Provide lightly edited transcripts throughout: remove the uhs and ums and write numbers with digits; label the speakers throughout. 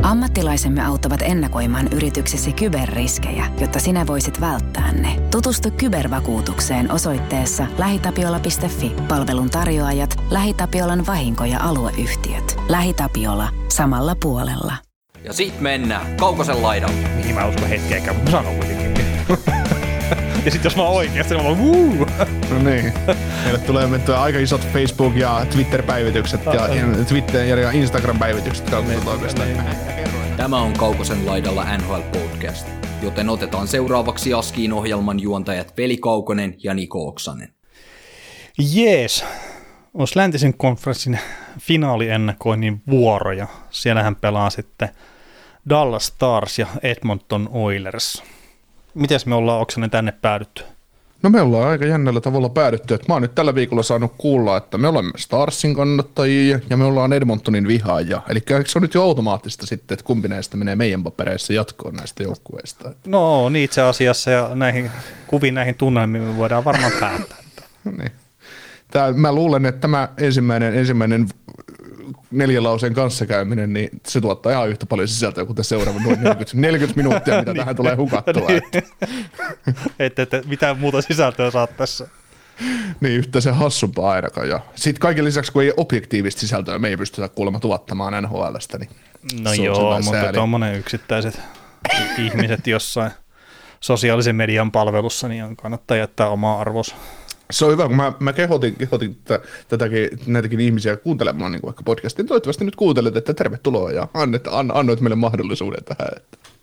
Speaker 1: Ammattilaisemme auttavat ennakoimaan yrityksesi kyberriskejä, jotta sinä voisit välttää ne. Tutustu kybervakuutukseen osoitteessa lähitapiola.fi. Palvelun tarjoajat, LähiTapiolan vahinko- ja alueyhtiöt. LähiTapiola. Samalla puolella.
Speaker 2: Ja sit mennään Kaukosen laidalle.
Speaker 3: Mihin mä uskon hetkeäkään, mutta mä sanon kuitenkin. Ja sit jos mä oon oikeasti, mä oon wuu!
Speaker 4: No niin. Meille tulee mentyä aika isot Facebook- ja Twitter-päivitykset ja Twitter- ja Instagram-päivitykset kautta toimesta.
Speaker 2: Tämä on Kaukosen laidalla NHL Podcast, joten otetaan seuraavaksi Askiin ohjelman juontajat Veli Kaukonen ja Niko Oksanen.
Speaker 3: Jees. Olisi läntisen konferenssin finaaliennakoinnin vuoro ja siellähän pelaa sitten Dallas Stars ja Edmonton Oilers. Mites me ollaan Oksanen tänne päädytty?
Speaker 4: No me ollaan aika jännällä tavalla päädytty, että mä oon nyt tällä viikolla saanut kuulla, että me olemme Starsin kannattajia ja me ollaan Edmontonin vihaajia. Eli se on nyt jo automaattista sitten, että kumpi näistä menee meidän papereissa jatkoon näistä joukkueista.
Speaker 3: No niin itse asiassa ja näihin kuviin, näihin tunnelmiin me voidaan varmaan päättää.
Speaker 4: Niin. Mä luulen, että tämä ensimmäinen 4 lauseen kanssakäyminen, niin se tuottaa ihan yhtä paljon sisältöä kuin seuraava noin 40 minuuttia, mitä tähän tulee hukattua.
Speaker 3: Että mitään muuta sisältöä saat tässä.
Speaker 4: Niin, yhtä se hassumpaa ainakaan. Ja sitten kaiken lisäksi, kun ei objektiivista sisältöä, me ei pystytä kuulemma tuottamaan NHL:stä. Niin
Speaker 3: no joo, mutta tuommoinen yksittäiset ihmiset jossain sosiaalisen median palvelussa, niin kannattaa jättää omaa arvossa.
Speaker 4: Se on hyvä, kun mä kehotin näitäkin ihmisiä kuuntelemaan niin vaikka podcastin. Toivottavasti nyt kuuntelet, että tervetuloa ja annoit meille mahdollisuuden tähän.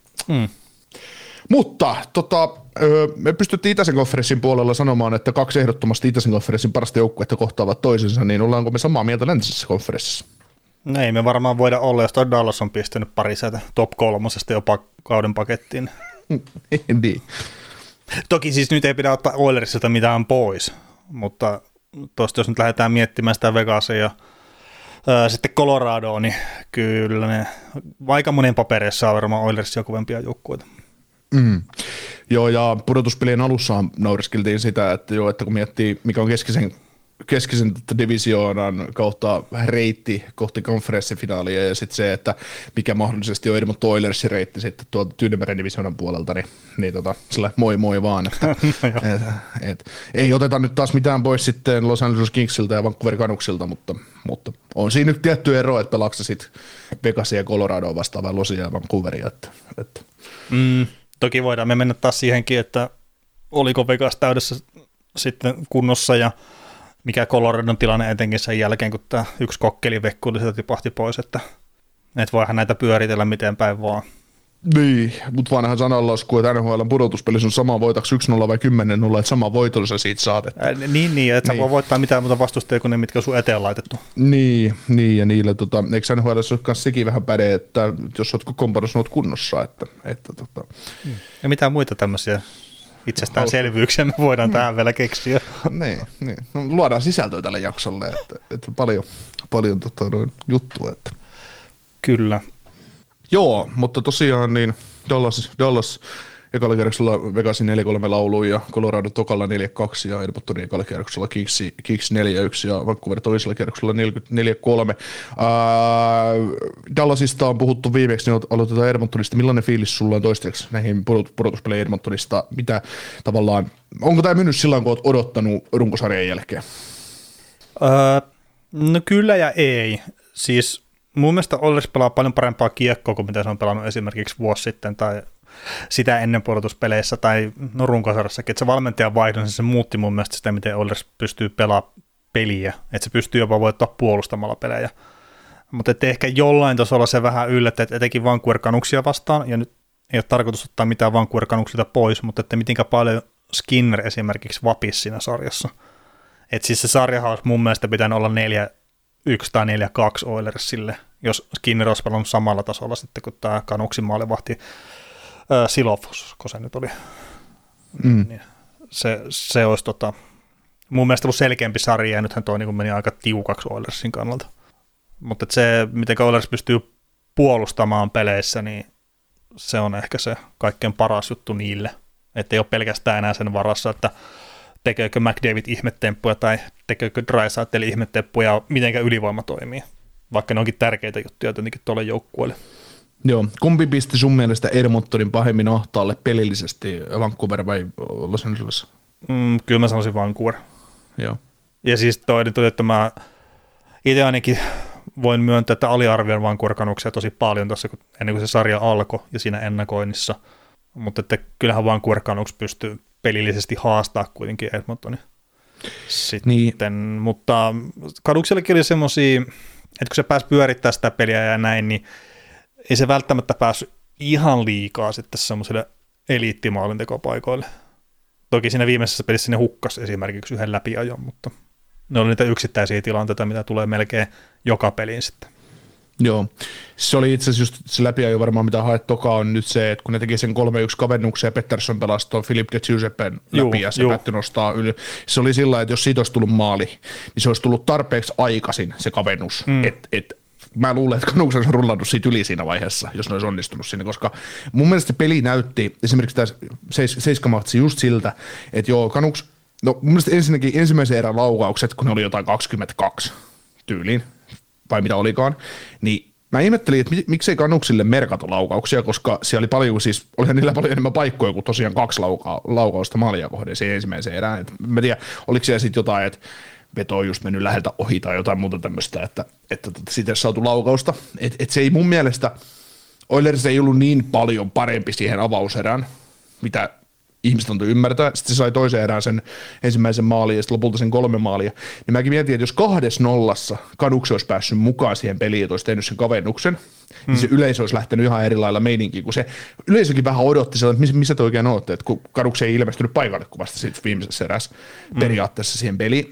Speaker 4: Mutta me pystyttiin Itäisen konferenssin puolella sanomaan, että 2 ehdottomasti Itäisen konferenssin parasta joukkuetta kohtaavat toisensa, niin ollaanko me samaa mieltä läntisessä konferenssissa?
Speaker 3: No ei me varmaan voida olla, jos toi Dallas on pistänyt pari sieltä top 3 jopa kauden pakettiin.
Speaker 4: Niin.
Speaker 3: Toki siis nyt ei pidä ottaa Oilersilta mitään pois, mutta tuosta jos nyt lähdetään miettimään sitä Vegasia ja sitten Coloradoa, niin kyllä ne aika monen papereissa on varmaan Oilersia kovempia joukkueita.
Speaker 4: Joo, ja pudotuspelien alussa naureskiltiin sitä, että kun miettii, mikä on keskisen divisioonan kautta reitti kohti konferenssifinaalia ja sitten se, että mikä mahdollisesti on Edmonton Oilersin reitti sitten tuolta Tyynemeren divisioonan puolelta, niin sillä moi vaan, että ei oteta nyt taas mitään pois sitten Los Angeles Kingsiltä ja Vancouver Canucksilta, mutta on siinä nyt tietty ero, että pelaako sitten Vegasia ja Coloradoa vastaan vai Losia ja Vancouveria.
Speaker 3: Toki voidaan me mennä taas siihenkin, että oliko Vegas täydessä sitten kunnossa ja mikä Coloradon tilanne etenkin sen jälkeen, kun tämä yksi kokkelivekku sieltä tipahti pois, että voihan näitä pyöritellä miten päin vaan.
Speaker 4: Niin, mutta vanha sananlasku, että NHL:n pudotuspelissä on sama voitaksi 1-0 vai 10-0, että sama voitolla sä siitä saat.
Speaker 3: Niin, että sä voi voittaa mitään muuta vastustajia kuin ne, mitkä on sun eteen laitettu. Niin
Speaker 4: ja niillä, eikö NHL:ssä ole myös sekin vähän päde, että jos oot kokoonpanossa oot kunnossa, että.
Speaker 3: Ja mitä muita tämmöisiä itsestäänselvyyksiä me voidaan tähän vielä keksiä.
Speaker 4: Niin. No, luodaan sisältöä tälle jaksolle, että paljon juttua. Että.
Speaker 3: Kyllä.
Speaker 4: Joo, mutta tosiaan niin Dallas ekalla kierroksella Vegasin 4-3 lauluun ja Colorado tokalla 4-2 ja Edmontonin ekalla kierroksella Kings 4-1 ja Vancouver toisella kierroksella 4-3. Dallasista on puhuttu viimeksi, niin aloitetaan Edmontonista. Millainen fiilis sulla on toistaiseksi näihin pudotuspeleihin Edmontonista? Mitä tavallaan, onko tämä mennyt silloin, kun olet odottanut runkosarjan jälkeen?
Speaker 3: No kyllä ja ei. Siis mun mielestä Oilers pelaa paljon parempaa kiekkoa kuin mitä se on pelannut esimerkiksi vuosi sitten tai sitä ennen pudotuspeleissä tai runkosarjassakin, että se valmentajan vaihdon se muutti mun mielestä sitä, miten Oilers pystyy pelaamaan peliä, että se pystyy jopa voittaa puolustamalla pelejä. Mutta ehkä jollain tasolla se vähän yllätti, että etenkin Vancouver Canucksia vastaan, ja nyt ei ole tarkoitus ottaa mitään Vancouver Canucksilta pois, mutta että mitenkä paljon Skinner esimerkiksi vapisi siinä sarjassa. Että siis se sarjahan olisi mun mielestä pitänyt olla 4-1 tai 4-2 Oilersille, jos Skinner olisi pelannut samalla tasolla sitten, kun tämä Canucksin maalivahti Silofus, kun se nyt oli. Niin se olisi mun mielestä ollut selkeämpi sarja, ja nythän toi niin meni aika tiukaksi Oilersin kannalta. Mutta se, miten Oilers pystyy puolustamaan peleissä, niin se on ehkä se kaikkein paras juttu niille. Että ei ole pelkästään enää sen varassa, että tekeekö McDavid ihmetemppuja tai tekeekö Draisaitl ihmetemppuja, mitenkä ylivoima toimii. Vaikka ne onkin tärkeitä juttuja jotenkin tuolle joukkueelle.
Speaker 4: Joo, kumpi pisti sun mielestä Edmontonin pahemmin ahtaalle pelillisesti, Vancouver vai Los Angeles?
Speaker 3: Kyllä mä sanoisin Vancouver.
Speaker 4: Joo.
Speaker 3: Ja siis toinen tuli, että mä itse ainakin voin myöntää, että aliarvioin Vancouver Canucksia tosi paljon tuossa, ennen kuin se sarja alkoi ja siinä ennakoinnissa. Mutta että kyllähän Vancouver Canucks pystyy pelillisesti haastaa kuitenkin Edmontonin. Sitten, niin. Mutta Canucksellakin oli semmoisia, että kun se pääsi pyörittämään sitä peliä ja näin, niin ei se välttämättä päässyt ihan liikaa sitten semmoisille eliittimaalintekopaikoille. Toki siinä viimeisessä pelissä ne hukkasi esimerkiksi yhden läpiajon, mutta ne oli niitä yksittäisiä tilanteita, mitä tulee melkein joka peliin sitten.
Speaker 4: Joo, se oli itse asiassa just se läpiajo varmaan, mitä haet toka on nyt se, että kun ne teki sen 3-1 kavennuksen ja Pettersson pelasi tuon Philippe de Giuseppen läpi ja se päätti nostaa yli. Se oli sillä, että jos siitä olisi tullut maali, niin se olisi tullut tarpeeksi aikaisin se kavennus, mä luulen, että Canucks olisi rullannut siitä yli siinä vaiheessa, jos ne olisi onnistunut sinne, koska mun mielestä se peli näytti esimerkiksi tämä seiskamatsi just siltä, että joo, Canucks, no mun mielestä ensinnäkin ensimmäisen erän laukaukset, kun ne oli jotain 22 tyyliin, vai mitä olikaan, niin mä ihmettelin, että miksei Canucksille merkata laukauksia, koska siellä oli paljon, siis olihan niillä paljon enemmän paikkoja kuin tosiaan 2 laukausta maalia kohden siihen ensimmäiseen erään. Mä tiedän, oliko siellä sitten jotain, että veto on just mennyt läheltä ohi tai jotain muuta tämmöistä, että siitä ei saatu laukausta. Et se ei mun mielestä, Oilers ei ollut niin paljon parempi siihen avauserään, mitä ihmiset antoi ymmärtää. Sitten se sai toisen erään sen ensimmäisen maalin ja sitten lopulta sen 3 maalia. Niin mäkin mietin, että jos 2-0 Canucks olisi päässyt mukaan siihen peliin, että olisi tehnyt sen kavennuksen, niin se yleisö olisi lähtenyt ihan eri lailla meininkiin, kun se yleisökin vähän odotti sitä, että missä te oikein olette, että kun Canucks ei ilmestynyt paikalle, kun vasta siitä viimeisessä erässä periaatteessa siihen peliin,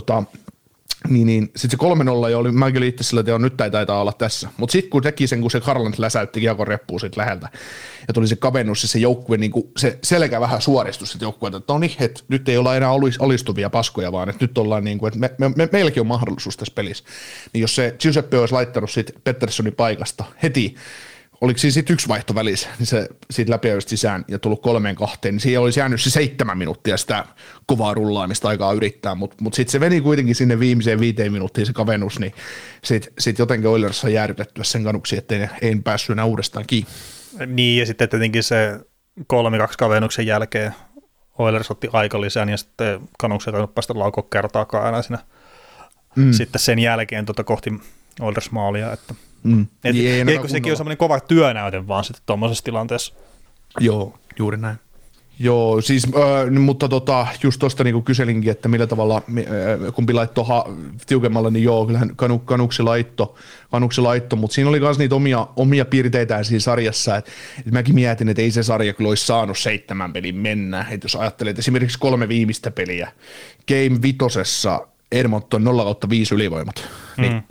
Speaker 4: niin sitten se 3-0 ja oli, mäkin olin itse sillä, että nyt ei taitaa olla tässä. Mutta sitten kun teki sen, kun se Harland läsäytti kiekon reppuun siitä läheltä, ja tuli se kavennus ja se joukkue, niin se selkä vähän suoristus sitten joukkueelta, että no niin, että nyt ei olla enää alistuvia paskoja, vaan että nyt ollaan niin kuin, että meilläkin on mahdollisuus tässä pelissä. Niin jos se Giuseppe olisi laittanut siitä Petterssonin paikasta heti, oliko siinä sitten 1 vaihto välissä, niin se siitä läpiajoista sisään ja tullut 3-2, niin siihen olisi jäänyt se 7 minuuttia sitä kovaa rullaamista aikaa yrittää, mutta sitten se meni kuitenkin sinne viimeiseen 5 minuuttiin se kavennus, niin sitten jotenkin Oilers on jäädytettyä sen Canucksia, ettei ei päässyt enää uudestaan kiinni. Niin,
Speaker 3: ja sitten tietenkin se 3-2 kavennuksen jälkeen Oilers otti aikalisän ja sitten Canucks ei tainnut päästä laukoon kertaakaan aina siinä sitten sen jälkeen kohti Oilers maalia, että eikö sekin ole semmoinen kova työnäyte vaan sitten tuommoisessa tilanteessa?
Speaker 4: Joo, juuri näin. Joo, siis, mutta just tuosta niin kyselinkin, että millä tavalla kumpi laittoi tiukemmalla, niin joo, kyllähän Canucksi laitto, mutta siinä oli myös niitä omia piirteitä siinä sarjassa, että mäkin mietin, että ei se sarja kyllä olisi saanut 7 pelin mennä, että jos ajattelet esimerkiksi 3 viimeistä peliä, Game 5 Edmonton 0/5 ylivoimat, niin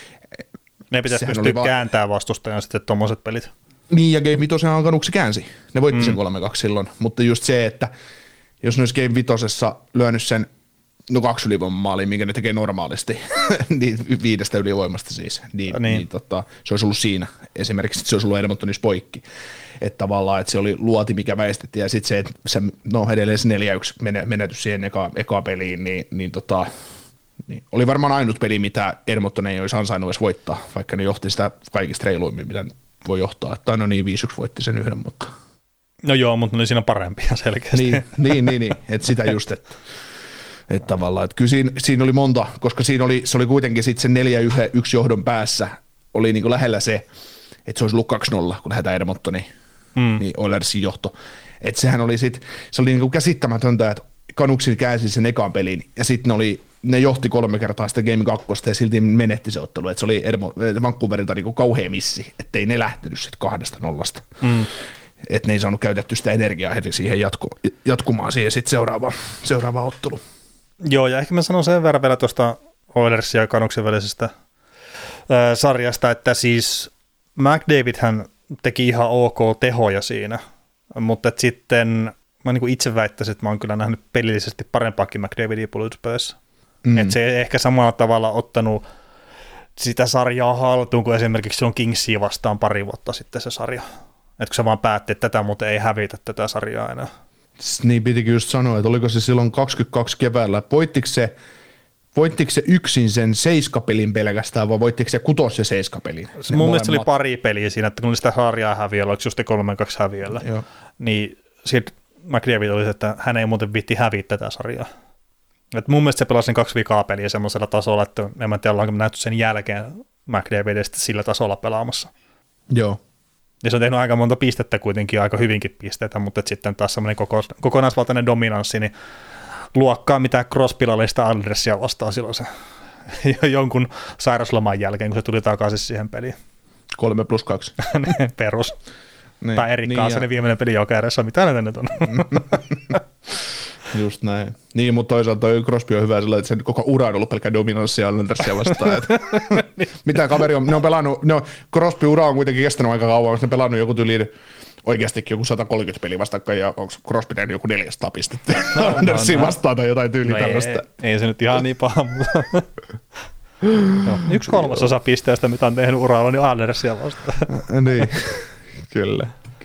Speaker 3: ne pitäisi pystyä kääntämään vastustajan sitten tuommoiset pelit.
Speaker 4: Niin, ja Game 5 Canucks käänsi. Ne voitti sen 3-2 silloin, mutta just se, että jos ne olisi Game 5 lyönyt sen 2 ylivoiman maaliin, minkä ne tekee normaalisti, niin 5 ylivoimasta siis, niin. Se olisi ollut siinä. Esimerkiksi se olisi ollut Edmontonissa poikki. Että tavallaan, että se oli luoti, mikä väistettiin, ja sitten se, että se, edelleen se 4-1 menetys siihen eka peliin, niin oli varmaan ainut peli, mitä Edmonton ei olisi ansainnut edes voittaa, vaikka ne johti sitä kaikista reiluimmin, mitä voi johtaa. Tai no niin, 5-1 voitti sen yhden, mutta...
Speaker 3: No joo, mutta ne oli siinä parempia selkeästi.
Speaker 4: Niin, että sitä just, että tavallaan, että kyllä siinä oli monta, koska se oli kuitenkin sitten sen 4-1 johdon päässä, oli niin kuin lähellä se, että se olisi ollut 2-0, kun lähdetään Edmontoniin, niin Oilersin johto. Että sehän oli sitten, se oli niin kuin käsittämätöntä, että Canucksin käänsi sen ekan pelin, ja sitten ne johti 3 kertaa sitä Game 2 ja silti menetti se ottelu. Että se oli Vancouverilta niin kauhea missi, ettei ne lähtenyt sitten 2-0. Että ne ei saanut käytetty sitä energiaa heti siihen jatkumaan siihen sitten seuraavaan otteluun.
Speaker 3: Joo, ja ehkä mä sanon sen verran vielä tuosta Oilersin ja Canucksin välisestä sarjasta, että siis McDavidhän teki ihan ok tehoja siinä, mutta sitten mä niin kuin itse väittäisin, että mä oon kyllä nähnyt pelillisesti parempaakin McDavidia pudotuspeleissä. Että se ei ehkä samalla tavalla ottanut sitä sarjaa haltuun kuin esimerkiksi silloin Kingsia vastaan 2 vuotta sitten se sarja. Että kun se vaan päätti, että tätä muuten ei hävitä tätä sarjaa enää.
Speaker 4: Niin pitikin just sanoa, että oliko se silloin 22 keväällä. Voittiko se voittiko se yksin sen 7-pelin pelkästään, vai voittiko se 6- ja 7-pelin?
Speaker 3: Mun mielestä se oli pari peliä siinä, että kun oli sitä sarjaa häviöllä, oliko just 3-2 häviöllä, niin sitten McDavid oli, että hän ei muuten viitti häviä tätä sarjaa. Et mun mielestä se pelasi 2 vikaa peliä semmoisella tasolla, että en mä tiedä, ollaanko nähty sen jälkeen McDavidistä sillä tasolla pelaamassa.
Speaker 4: Joo.
Speaker 3: Ja se on tehnyt aika monta pistettä kuitenkin, aika hyvinkin pisteitä, mutta sitten taas semmoinen kokonaisvaltainen dominanssi, niin luokkaa mitä Crosbylla Andersia vastaan silloin se jonkun sairasloman jälkeen, kun se tuli takaisin siihen peliin.
Speaker 4: 3+2.
Speaker 3: Perus.
Speaker 4: Niin,
Speaker 3: Tai Erik Karlssonin viimeinen peli Jokerissa, mitä näitä nyt on?
Speaker 4: Just näin. Niin, mutta toisaalta toi Crosby on hyvä sillä, että sen koko ura on ollut pelkkä dominanssia Islandersia vastaan. Mitä kaveri on, ne on pelannut, Crosby ura on kuitenkin kestänyt aika kauan, ne on pelannut joku tyyliin oikeastikin joku 130 peliä vastakkain, ja onko Crosby tehnyt joku 400 pistettä Andersia vastaan tai jotain tyyliä tällaista.
Speaker 3: Ei se nyt ihan niin paha, mutta 1/3 pisteestä, mitä on tehnyt uralla, niin Andersia vastaan.
Speaker 4: Niin, kyllä.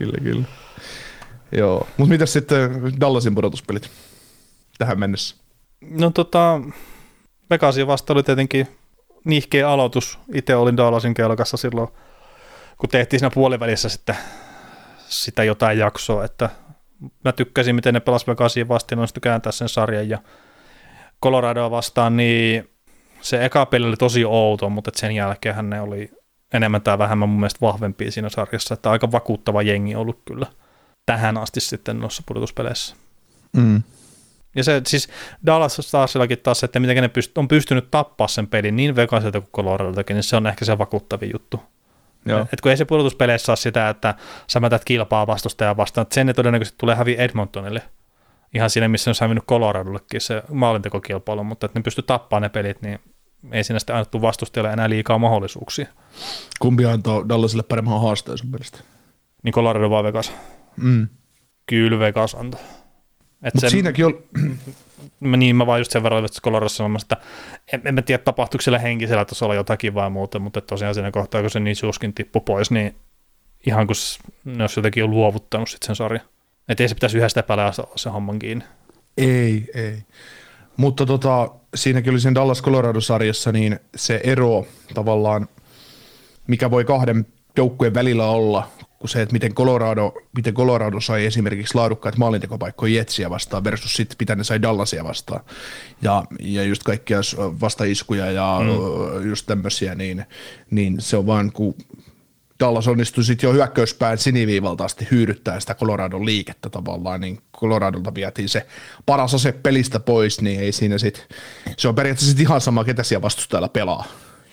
Speaker 4: Joo, mutta mitäs sitten Dallasin pudotuspelit tähän mennessä?
Speaker 3: No Vegasin vasta oli tietenkin nihkeä aloitus. Itse olin Dallasin kelkassa silloin, kun tehtiin siinä puolivälissä sitten sitä jotain jaksoa, että mä tykkäsin, miten ne pelasivat Vegasia vastaan, onnistui kääntää sen sarjan, ja Coloradoa vastaan, niin se eka peli oli tosi outo, mutta sen jälkeen ne oli enemmän tai vähemmän mun mielestä vahvempia siinä sarjassa, että aika vakuuttava jengi ollut kyllä tähän asti sitten noissa pudotuspeleissä.
Speaker 4: Mm.
Speaker 3: Ja se siis Dallas Starsillakin taas, että miten ne on pystynyt tappaa sen pelin niin Vegasilta kuin Coloradoltakin, niin se on ehkä se vakuuttavin juttu. Et kun ei se pudotuspeleissä saa sitä, että sä mätät kilpaa vastustajan vastaan, että sen ne todennäköisesti tulee häviä Edmontonille. Ihan siinä, missä on hävinnyt Coloradollekin se maalintekokilpailu, mutta että ne pystyy tappaa ne pelit, niin ei siinä sitten annettu vastustajalle enää liikaa mahdollisuuksia.
Speaker 4: Kumpi antoi Dallasille paremman haasteen sun mielestä?
Speaker 3: Niin Colorado vai Vegas? Kyllä Vegas antoi.
Speaker 4: Mutta siinäkin on...
Speaker 3: Niin, mä vaan just sen verran, että Coloradossa sanomassa, että en tiedä tapahtuiko siellä henkisellä tasolla jotakin vai muuta, mutta tosiaan siinä kohtaa, kun se Nichushkin tippui pois, niin ihan kun ne olisi jotenkin jo luovuttanut sitten sen sarjan. Että ei se pitäisi yhdestä pelää se homman kiinni.
Speaker 4: Ei. Mutta siinäkin oli sen Dallas-Colorado-sarjassa, niin se ero tavallaan, mikä voi kahden joukkueen välillä olla, kuin se, että miten Colorado sai esimerkiksi laadukkaat maalintekopaikkoja Jetsiä vastaan versus sitten mitä ne sai Dallasia vastaan. Ja just kaikkia vastaiskuja ja just tämmöisiä, niin se on vaan, kun Dallas onnistui sitten jo hyökkäyspään siniviivalta asti hyydyttää sitä Coloradon liikettä tavallaan, niin Coloradolta vietiin se paras ase pelistä pois, niin ei siinä sitten, se on periaatteessa ihan sama, ketä siellä vastustajalla pelaa,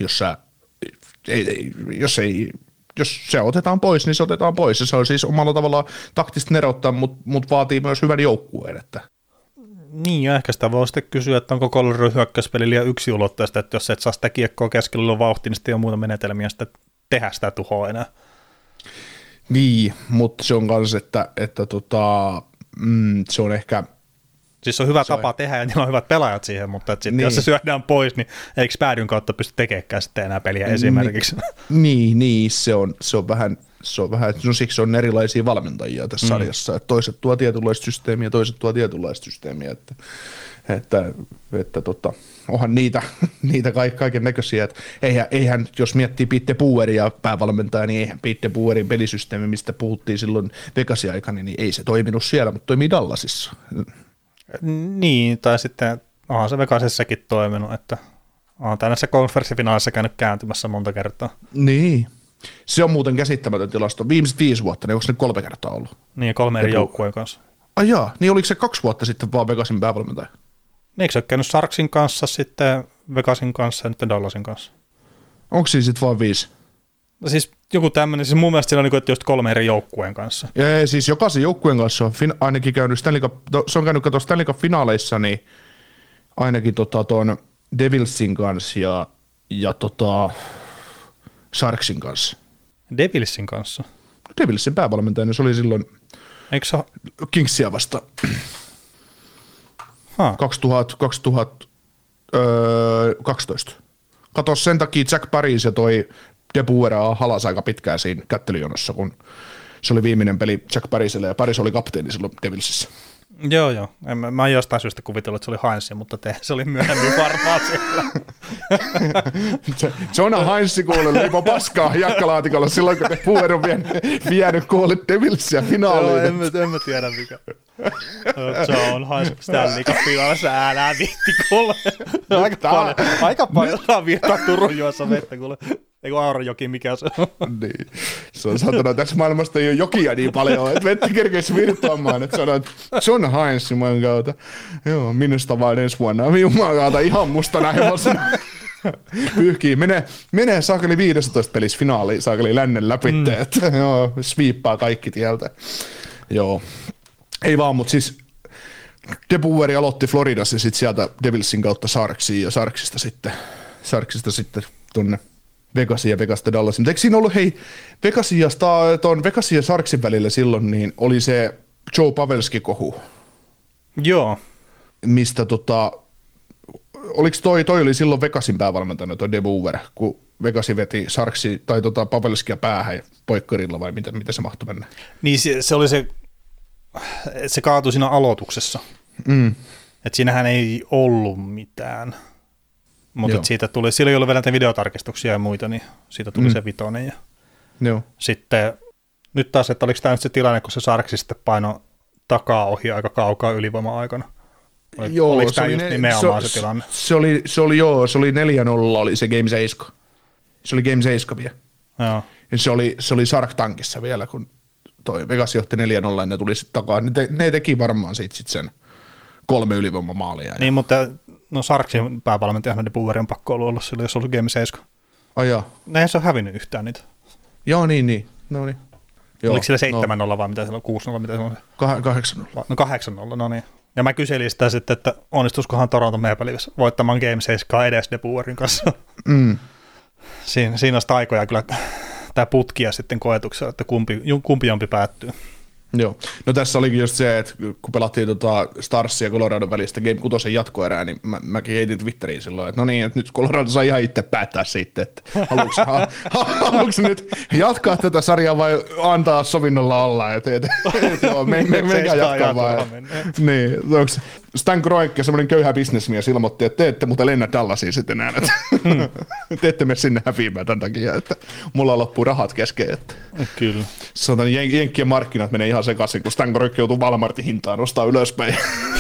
Speaker 4: jos se otetaan pois, niin se otetaan pois, ja se on siis omalla tavallaan taktista nerottaa, mutta vaatii myös hyvän joukkueen, että
Speaker 3: niin, ja ehkä sitä voi sitten kysyä, että onko Coloradon hyökkäyspeli liian yksiulotteista, että jos et saa sitä kiekkoa keskellä vauhtia, niin sitten ei ole muuta menetelmiä sitten tehdä sitä tuhoa enää.
Speaker 4: Niin, mutta se on myös, että se on ehkä...
Speaker 3: Siis se on hyvä tapa tehdä ja niillä on hyvät pelaajat siihen, mutta sitten jos se syödään pois, niin eikö päädyn kautta pysty tekemään sitten enää peliä esimerkiksi?
Speaker 4: Niin, se on vähän, no siksi on erilaisia valmentajia tässä sarjassa, että toiset tuo tietynlaista systeemiä, toiset tuo tietynlaista systeemiä, että onhan niitä kaiken näköisiä, että eihän jos miettii Pete Pueria päävalmentaja, niin eihän Pete Puerin pelisysteemi, mistä puhuttiin silloin Vegasin aikana, niin ei se toiminut siellä, mutta toimii Dallasissa.
Speaker 3: Niin, tai sitten onhan se Vegasissakin toiminut, että on näissä konferenssifinaalissa käynyt kääntymässä monta kertaa.
Speaker 4: Niin, se on muuten käsittämätön tilasto. Viimeiset 5 vuotta, niin onko se 3 kertaa ollut?
Speaker 3: Niin, 3 eri joukkueen kanssa.
Speaker 4: Ai jaa, niin oliko se 2 vuotta sitten vaan Vegasin päävalmentaja?
Speaker 3: Eikö se ole käynyt Sharksin kanssa, sitten Vegasin kanssa ja nyt Dallasin kanssa?
Speaker 4: Onko siinä sitten vaan 5?
Speaker 3: Siis joku tämmöinen, siis mun mielestä siellä on niin, että just 3 eri joukkueen kanssa.
Speaker 4: Ja siis jokaisen joukkueen kanssa on ainakin käynyt se on käynyt Stanley Cup-finaaleissa, niin ainakin tuon Devilsin kanssa ja Sharksin kanssa.
Speaker 3: Devilsin kanssa?
Speaker 4: Devilsin päävalmentajana, se oli silloin
Speaker 3: eikö se
Speaker 4: Kingsia vastaan. 2012. Kato sen takia Jack Paris ja toi De Boer halasi aika pitkään siinä kättelyjonossa, kun se oli viimeinen peli Jack Pariselle ja Paris oli kapteeni silloin Devilsissä.
Speaker 3: Joo. Mä oon jostain syystä kuvitellut, että se oli Heinz, mutta se oli myöhemmin varmaan siellä.
Speaker 4: Jonah Heinz kuule leipoi paskaa hiekkalaatikolla silloin, kun Puer on vienyt kuule Devilsia finaaliin.
Speaker 3: Joo, en mä tiedä mikä. John Heinz Stanley Cup-finaalissa äänää vihtikulle. Aika paljon saa virtaa Turun juossa vettä kuule. Eiku Aurajoki, mikä se on?
Speaker 4: Niin. Se on saatana, tässä maailmasta ei ole jokia niin paljon, että vettä kerkeisi virtaamaan, että sanoo, että John Heinz jumalauta. Joo, minusta vain ensi vuonna. Jumalauta, ihan mustana hevosena. Pyyhkii, menee saakeli 15 pelissä finaaliin, saakeli lännen läpi, että joo, sweeppaa kaikki tieltä. Joo. Ei vaan, mutta siis DeBueri aloitti Floridassa ja sitten sieltä Devilsin kautta Sharksiin ja Sharksista sitten tuonne Vegasin ja Vegasta Dallasin. Mutta eikö siinä ollut, Vegasin ja Sharksin välillä silloin, niin oli se Joe Pavelski-kohu?
Speaker 3: Joo.
Speaker 4: Mistä oliko toi oli silloin Vegasin päävalmentajana toi DeBuer, kun Vegasi veti Sharksi tai Pavelskia päähän poikkarilla vai mitä se mahtoi mennä? Niin
Speaker 3: se oli se kaatui siinä aloituksessa. Että siinähän ei ollut mitään. Mutta siitä tuli, silloin ei ollut vielä näitä videotarkistuksia ja muita, niin siitä tuli se vitonen. Ja sitten nyt taas, että oliko tämä nyt se tilanne, kun se Sharksi sitten painoi takaa ohi aika kaukaa ylivoima-aikana? Oliko tämä just nimenomaan se tilanne? Se
Speaker 4: oli 4-0, oli se Game 7. Se oli Game 7 vielä.
Speaker 3: Joo.
Speaker 4: Ja se oli Shark Tankissa vielä, kun toi Vegas johti 4-0 ja ne tuli sitten takaa. Ne teki varmaan siitä sen 3 ylivoimamaalia.
Speaker 3: Niin, mutta Sharksin päävalmentajana DeBueri on pakko ollut silloin, jos on ollut Game 7.
Speaker 4: Ai jaa.
Speaker 3: Näin se on hävinnyt yhtään niitä.
Speaker 4: Joo, niin. No niin.
Speaker 3: Oliko siellä 7-0 vai mitä siellä on, 6-0, mitä se on?
Speaker 4: 8-0.
Speaker 3: No 8-0, no niin. Ja mä kyselin sitä sitten, että onnistuisikohan Toronto Maple Leafs voittamaan Game 7 edes DeBuerin kanssa. Siinä on aikoja kyllä tämä putkia sitten koetuksella, että kumpi jompi päättyy.
Speaker 4: Joo. No tässä olikin just se, että kun pelattiin Starsia ja Coloradon välistä Game 6 jatkoerää, niin mäkin heitin Twitteriin silloin, että no niin, että nyt Colorado saa ihan itse päättää sitten, että haluatko nyt jatkaa tätä sarjaa vai antaa sovinnolla olla, että joo, menkää jatkaa vaan. Niin, onko Stan Kroenke, semmoinen köyhä bisnesmies, ilmoitti, että te ette muuten lennä Dallasiin sitten enää, että te ette mene sinne häviämään tämän takia, että mulla loppuu rahat kesken. Että
Speaker 3: kyllä.
Speaker 4: Sanotaan, jenkkien markkinat menee ihan sekaisin, kun Stan Kroenke joutuu Walmartin hintaan nostaa ylöspäin.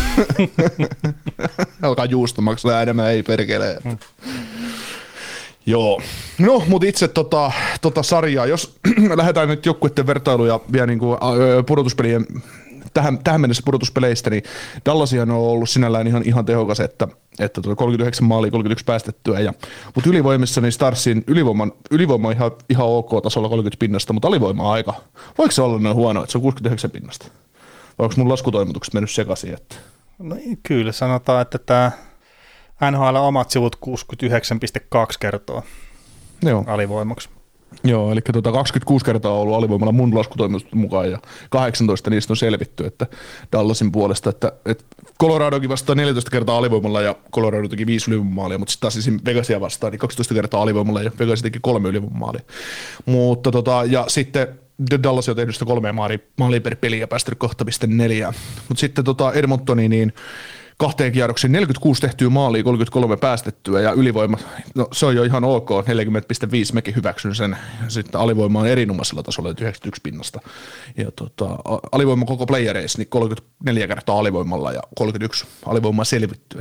Speaker 4: Alkaa juusta maksaa enemmän, ei perkele. Joo. No, mutta itse sarjaa, jos lähdetään nyt joukkueiden vertailuja vielä niin kuin pudotuspelien tähän mennessä pudotuspeleistä, niin Dallasihan on ollut sinällään ihan tehokas, että 39 maalia, 31 päästettyä, mutta ylivoimissa niin Starsin ylivoima on ihan ok tasolla 30 pinnasta, mutta alivoima on aika, voiko se olla noin huono, että se on 69 pinnasta? Vai onko mun laskutoimitukset mennyt sekaisin? Että?
Speaker 3: No kyllä, sanotaan, että tämä NHL omat sivut 69,2 kertoo alivoimaksi.
Speaker 4: Joo, eli 26 kertaa on ollut alivoimalla mun laskutoimituksen mukaan ja 18 niistä on selvitty, että Dallasin puolesta, että Coloradokin vastaan 14 kertaa alivoimalla ja Colorado teki 5 ylivoimamaalia, mutta sitten taas Vegasia vastaan niin 12 kertaa alivoimalla ja Vegas teki 3 ylivoimamaalia. Mutta ja sitten Dallas on tehnyt sitä 3 maalia per peli ja päästänyt 2,4. Mutta sitten Edmontoni niin 2 kierrokseen 46 tehtyä maalia, 33 päästettyä ja ylivoima, no se on jo ihan ok, 40,5, mekin hyväksyn sen. Sitten alivoima on erinomaisella tasolla, 91 pinnasta. Ja alivoima koko playereissa, niin 34 kertaa alivoimalla ja 31 alivoimaa selvitty,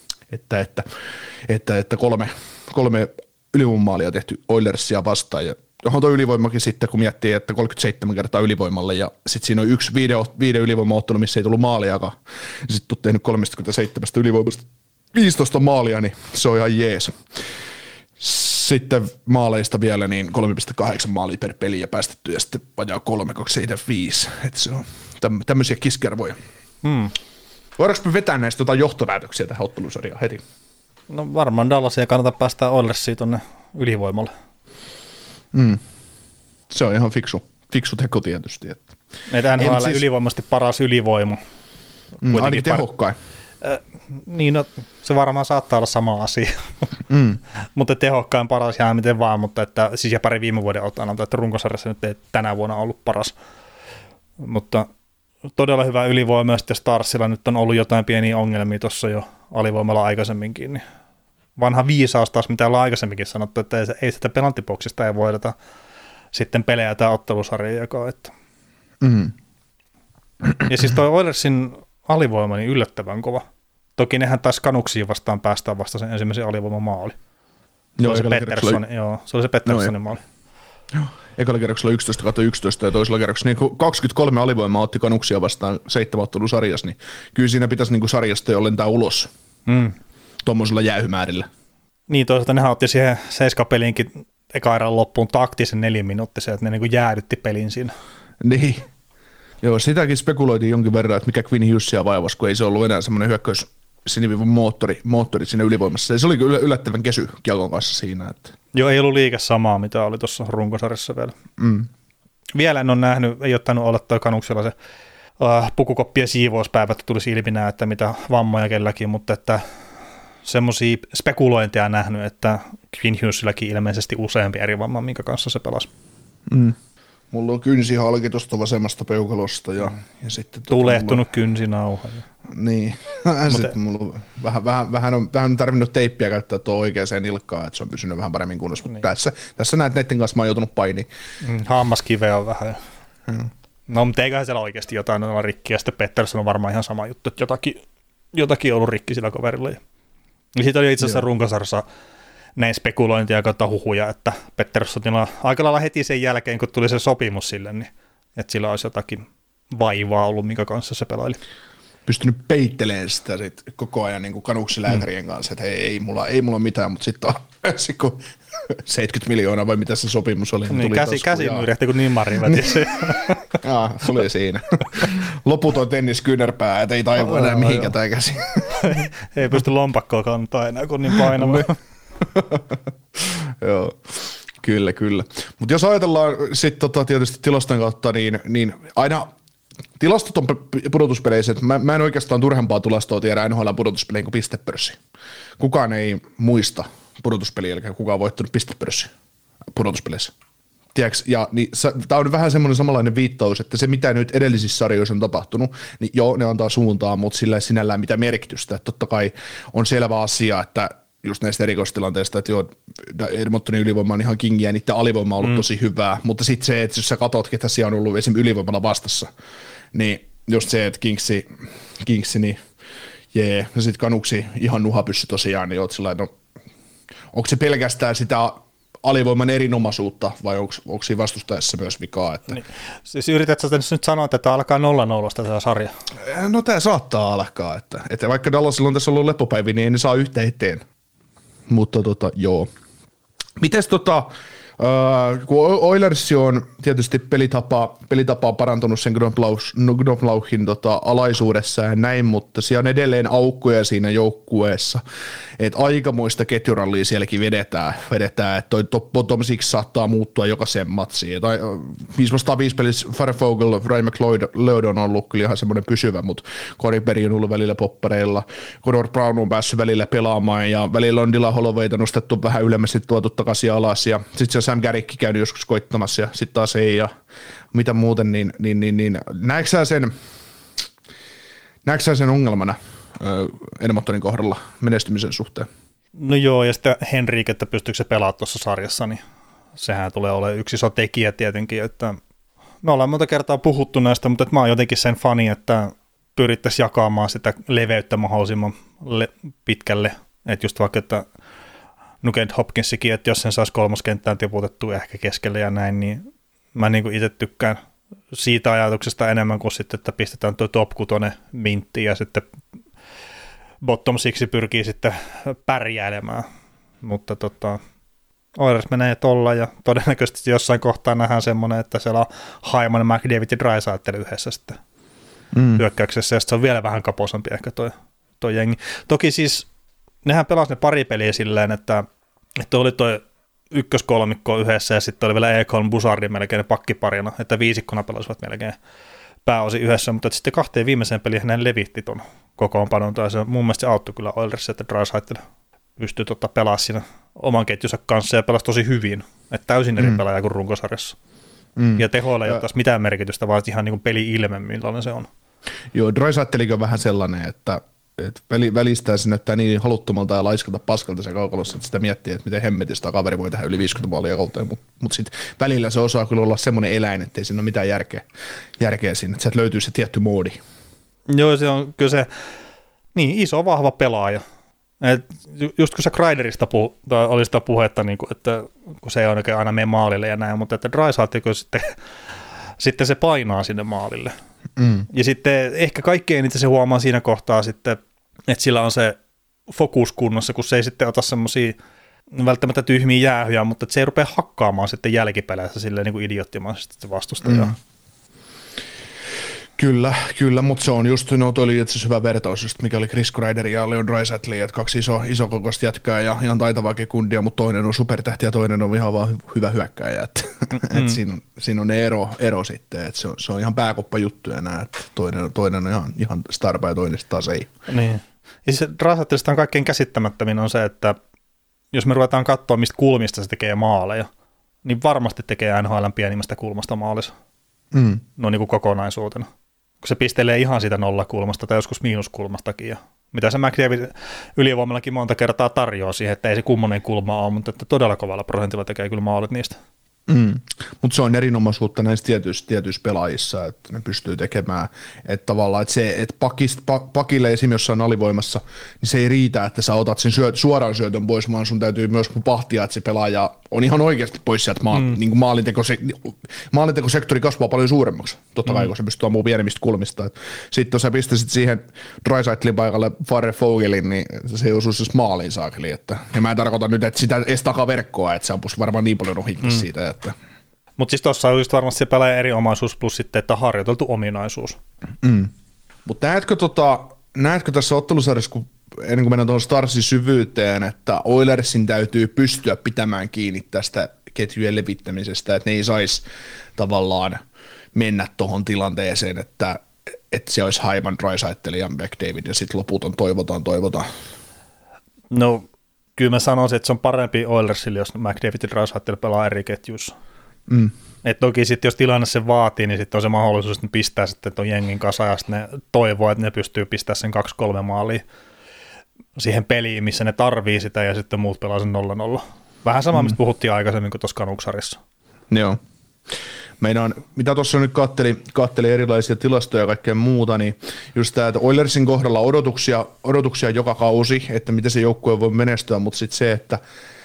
Speaker 4: että 3 ylivoimamaalia on tehty Oilersia vastaan ja johon tuo ylivoimakin sitten, kun miettii, että 37 kertaa ylivoimalle ja sitten siinä on yksi viiden ylivoimaottelu, missä ei tullut maaliakaan. Sitten on tehnyt 37 ylivoimasta 15 maalia, niin se on ihan jees. Sitten maaleista vielä niin 3,8 maalia per peli ja päästetty ja sitten vajaa 3,275. Että se on tämmöisiä kiskervoja. Voidaanko me vetää näistä jotain johtopäätöksiä tähän ottelusarjaan heti?
Speaker 3: No varmaan Dallasia kannata päästä Oilersiin tuonne ylivoimalle.
Speaker 4: Se on ihan fiksu teko tietysti.
Speaker 3: Meitä NHL ylivoimasti paras ylivoima.
Speaker 4: Ainakin tehokkain.
Speaker 3: Niin, no, se varmaan saattaa olla sama asia, mutta tehokkain paras jää miten vaan, mutta että, siis ja pari viime vuoden ottanut, että runkosarjassa nyt ei tänä vuonna ollut paras, mutta todella hyvä ylivoima, ja Starsilla nyt on ollut jotain pieniä ongelmia tuossa jo alivoimalla aikaisemminkin, niin vanha viisaus taas, mitä ollaan aikaisemminkin sanottu, että ei sitä pelanttiboksista ei voideta sitten pelejä tai ottelusarjaa jakaa. Ja siis toi Oilersin alivoima niin yllättävän kova. Toki nehän taisi Canucksiin vastaan päästään vasta sen ensimmäisen alivoiman maali. Se oli se Petterssonin maali.
Speaker 4: Joo. Ekalla kerroksella 11/11 ja toisella kerroksella niin 23 alivoimaa otti Canucksia vastaan 7 ottelusarjassa, niin kyllä siinä pitäisi niin kuin sarjasta jo lentää ulos tuommoisella jäyhymäärillä.
Speaker 3: Niin, toisaalta nehän otti siihen 7-peliinkin eka erän loppuun taktisen 4 minuuttisen, että ne niin kuin jäädytti pelin siinä.
Speaker 4: Niin. Joo, sitäkin spekuloitiin jonkin verran, että mikä Quinn Hughesia vaivasi, kun ei se ollut enää semmoinen hyökkäys siniviivun moottori siinä ylivoimassa. Ja se oli kyllä yllättävän kesy Kiekon kanssa siinä. Että.
Speaker 3: Joo, ei ollut liike samaa, mitä oli tuossa runkosarjassa vielä. Vielä en ole nähnyt, ei ole tainnut olla toi Canucksilla se pukukoppien siivouspäivä, että tulisi ilmi nää, että mitä vammoja kelläkin, mutta että semmoisia spekulointeja nähnyt, että Quinn Hughesillakin ilmeisesti useampi eri vamma, minkä kanssa se pelasi.
Speaker 4: Mulla on kynsihalki tuosta vasemmasta peukalosta ja sitten
Speaker 3: tulehtunut kynsinauha.
Speaker 4: Niin, sitten mulla vähän on tarvinnut teippiä käyttää tuo oikeaan nilkkaan, että se on pysynyt vähän paremmin kunnossa, mutta tässä näet neiden kanssa mä oon joutunut painiin.
Speaker 3: Hammaskiveä on vähän. No, mutta eiköhän siellä oikeasti jotain olla rikki, ja sitten Pettersson on varmaan ihan sama juttu, että jotakin on ollut rikki sillä kaverilla. Ja siitä oli itse asiassa runkosarjassa näin spekulointia kautta huhuja, että Petterssonilla aika lailla heti sen jälkeen, kun tuli se sopimus sille, niin että sillä olisi jotakin vaivaa ollut, minkä kanssa se pelaili.
Speaker 4: Pystynyt peittelemään sitä sit koko ajan niin Canucks-lääkärien kanssa, että hei, ei mulla mitään, mutta sitten kun 70 miljoonaa vai mitä se sopimus oli, niin tuli
Speaker 3: käsi myyrehti, kun niin Mari veti se.
Speaker 4: Jaa, se oli siinä. Loputon tenniskyynärpää, että ei taivu enää mihinkään tämä käsi.
Speaker 3: Ei pysty lompakkoa kantaa enää, kun niin painava.
Speaker 4: Joo, kyllä. Mutta jos ajatellaan sitten tietysti tilastojen kautta, niin aina tilastot on pudotuspeleissä, että mä en oikeastaan turhempaa tilastoa tiedä NHL pudotuspeleihin kuin pistepörssi. Kukaan ei muista pudotuspeliä, eli kukaan on voittanut pistepörssi pudotuspeleissä. Tiedätkö? Ja niin, tämä on vähän semmoinen samanlainen viittaus, että se mitä nyt edellisissä sarjoissa on tapahtunut, niin joo, ne antaa suuntaa, mutta sillä ei sinällään mitään merkitystä. Että totta kai on selvä asia, että just näistä erikoistilanteista, että joo, Edmontonin ylivoima on ihan kingiä, niiden alivoima on ollut tosi hyvää, mutta sitten se, että jos sä katsot, ketä siellä on ollut esimerkiksi ylivoimalla vastassa, niin just se, että Kingsi niin jee, ja sitten Canucksi ihan nuhapyssy tosiaan, niin oot sellainen, no, onko se pelkästään sitä alivoiman erinomaisuutta vai onko siinä vastustajassa myös vikaa? Että.
Speaker 3: Niin. Siis yritätkö nyt sanoa, että tämä alkaa 0-0 tämä sarja?
Speaker 4: No tämä saattaa alkaa, että vaikka Dallasilla on tässä ollut lepopäivi, niin ei ne saa yhtä eteen. Mutta joo. Mites kun Oilers on tietysti pelitapa parantunut sen Knoblaughin alaisuudessa ja näin, mutta siellä on edelleen aukkoja siinä joukkueessa, että aikamoista ketjurallia sielläkin vedetään että toi top bottom six saattaa muuttua jokaisen matsiin. 5-5 pelissä Farfogel, Ryan McLeod on ollut kyllä ihan semmoinen pysyvä, mutta Corey Perry on ollut välillä poppareilla, Connor Brown on päässyt välillä pelaamaan ja välillä on Dylan Hollowayta nostettu vähän ylemmästi tuotu takaisin alas ja sitten se Sam Garrick käynyt joskus koittamassa ja sitten taas ei ja mitä muuten, niin näetkö sä sen ongelmana Edmontonin kohdalla menestymisen suhteen?
Speaker 3: No joo, ja sitten Henrik, että pystyykö se pelaamaan tuossa sarjassa, niin sehän tulee olemaan yksi iso tekijä tietenkin, että me ollaan monta kertaa puhuttu näistä, mutta mä oon jotenkin sen fani, että pyrittäisiin jakamaan sitä leveyttä mahdollisimman pitkälle, että just vaikka, että Nugent Hopkinsikin, että jos sen saisi kolmoskenttään tiputettua ehkä keskelle ja näin, niin mä niin kuin itse tykkään siitä ajatuksesta enemmän kuin sitten, että pistetään tuo top 6 minttiin ja sitten bottom 6 pyrkii sitten pärjäilemään, mutta Oilers menee tolla ja todennäköisesti jossain kohtaa nähdään semmoinen, että siellä on Hyman, McDavid ja Draisaitl yhdessä sitten hyökkäyksessä ja sitten se on vielä vähän kapoisampi ehkä toi jengi. Toki siis nehän pelasi ne pari peliä silleen, että oli toi ykköskolmikko yhdessä ja sitten oli vielä Ekholm Bouchardin melkein pakkiparina, että viisikkona pelasivat melkein pääosin yhdessä, mutta sitten kahteen viimeiseen peliin hän levitti ton kokoonpanon, tai se mun mielestä se auttoi kyllä Oilersia, että Draisaitl pystyi pelaamaan siinä oman ketjunsa kanssa ja pelasi tosi hyvin, että täysin eri pelaaja kuin runkosarjassa. Ja tehoilla ei ole taas mitään merkitystä, vaan ihan niin kuin peli-ilme, millainen se on.
Speaker 4: Joo, Draisaitlkin on vähän sellainen, että välistä se näyttää niin haluttomalta ja laiskalta paskalta se kaukalossa, että sitä miettii, että miten hemmetistä kaveri voi tehdä yli 50 maalia kauteen, mutta sitten välillä se osaa kyllä olla semmoinen eläin, ettei siinä ole mitään järkeä siinä, että sieltä löytyy se tietty moodi.
Speaker 3: Joo, se on kyllä se niin iso, vahva pelaaja. Et just kun se Kreiderista oli sitä puhetta, niin kuin, että kun se ei oikein aina mene maalille ja näin, mutta että Draisaitl sitten se painaa sinne maalille. Ja sitten ehkä kaikkein eniten se huomaa siinä kohtaa sitten, että sillä on se fokus kunnossa, kun se ei sitten ota semmoisia välttämättä tyhmiä jäähyjä, mutta että se ei rupea hakkaamaan sitten jälkipeleissä silleen niin kuin idioottimaisesti se vastustajaa.
Speaker 4: Kyllä, mutta se on just, toi oli itse asiassa hyvä vertaus, just mikä oli Chris Kreider ja Leon Draisaitl, että kaksi isokokoista jätkää ja ihan taitavaakin kundia, mutta toinen on supertähti ja toinen on ihan vaan hyvä hyökkääjä, että siinä on ne ero sitten, että se on ihan pääkoppajuttu ja nää, että toinen on ihan starpa ja toinen taas ei.
Speaker 3: Niin, ja se Draisaitlista on kaikkein käsittämättömin on se, että jos me ruvetaan katsoa, mistä kulmista se tekee maaleja, niin varmasti tekee NHL:n pienimmästä kulmasta maalissa, no niin kuin kokonaisuutena. Kun se pistelee ihan siitä nollakulmasta tai joskus miinuskulmastakin. Ja mitä se McDavid ylivoimallakin monta kertaa tarjoaa siihen, että ei se kummonen kulma ole, mutta että todella kovalla prosentilla tekee kyllä maalit niistä.
Speaker 4: Mutta se on erinomaisuutta näissä tietyissä pelaajissa, että ne pystyy tekemään, että tavallaan että se, että pakille esimerkiksi jossain alivoimassa, niin se ei riitä, että sä otat sen suoraan syötön pois, vaan sun täytyy myös pahtia, että se pelaaja on ihan oikeasti pois sieltä niin maalintekosektori kasvaa paljon suuremmaksi, totta kai kun se pystyy ampumaan pienemmistä kulmista. Sitten jos sä pistäisit siihen Draisaitlin paikalle Farre Fogelin, niin se ei osuisi siis maaliin saakeli. Ja mä en tarkoita nyt, että sitä edes takaverkkoa, että se ampuisi varmaan niin paljon ohikin siitä, että
Speaker 3: mutta siis tuossa on just varmasti se pelaajan erinomaisuus plus sitten, että harjoiteltu ominaisuus.
Speaker 4: Mutta näetkö tässä ottelusarjassa, ennen kuin mennään tuohon Starsin syvyyteen, että Oilersin täytyy pystyä pitämään kiinni tästä ketjujen levittämisestä, että ne ei saisi tavallaan mennä tuohon tilanteeseen, että se olisi Hyman, Draisaitl ja McDavid ja sitten loput on toivotaan.
Speaker 3: No kyllä mä sanoisin, että se on parempi Oilersille, jos McDavid ja Draisaitl pelaa eri ketjuissa. Et toki sitten jos tilanne se vaatii, niin sitten on se mahdollisuus, että ne pistää sitten tuon jengin kasa ja sitten ne toivoo, että ne pystyy pistämään sen 2-3 maalia siihen peliin, missä ne tarvii sitä ja sitten muut pelaa sen 0-0. Vähän sama, mistä puhuttiin aikaisemmin kuin tuossa Canucksarjassa.
Speaker 4: Joo. Mitä tuossa nyt katteli erilaisia tilastoja ja kaikkea muuta, niin just tämä, että Oilersin kohdalla odotuksia joka kausi, että miten se joukkue voi menestyä, mutta sitten se, että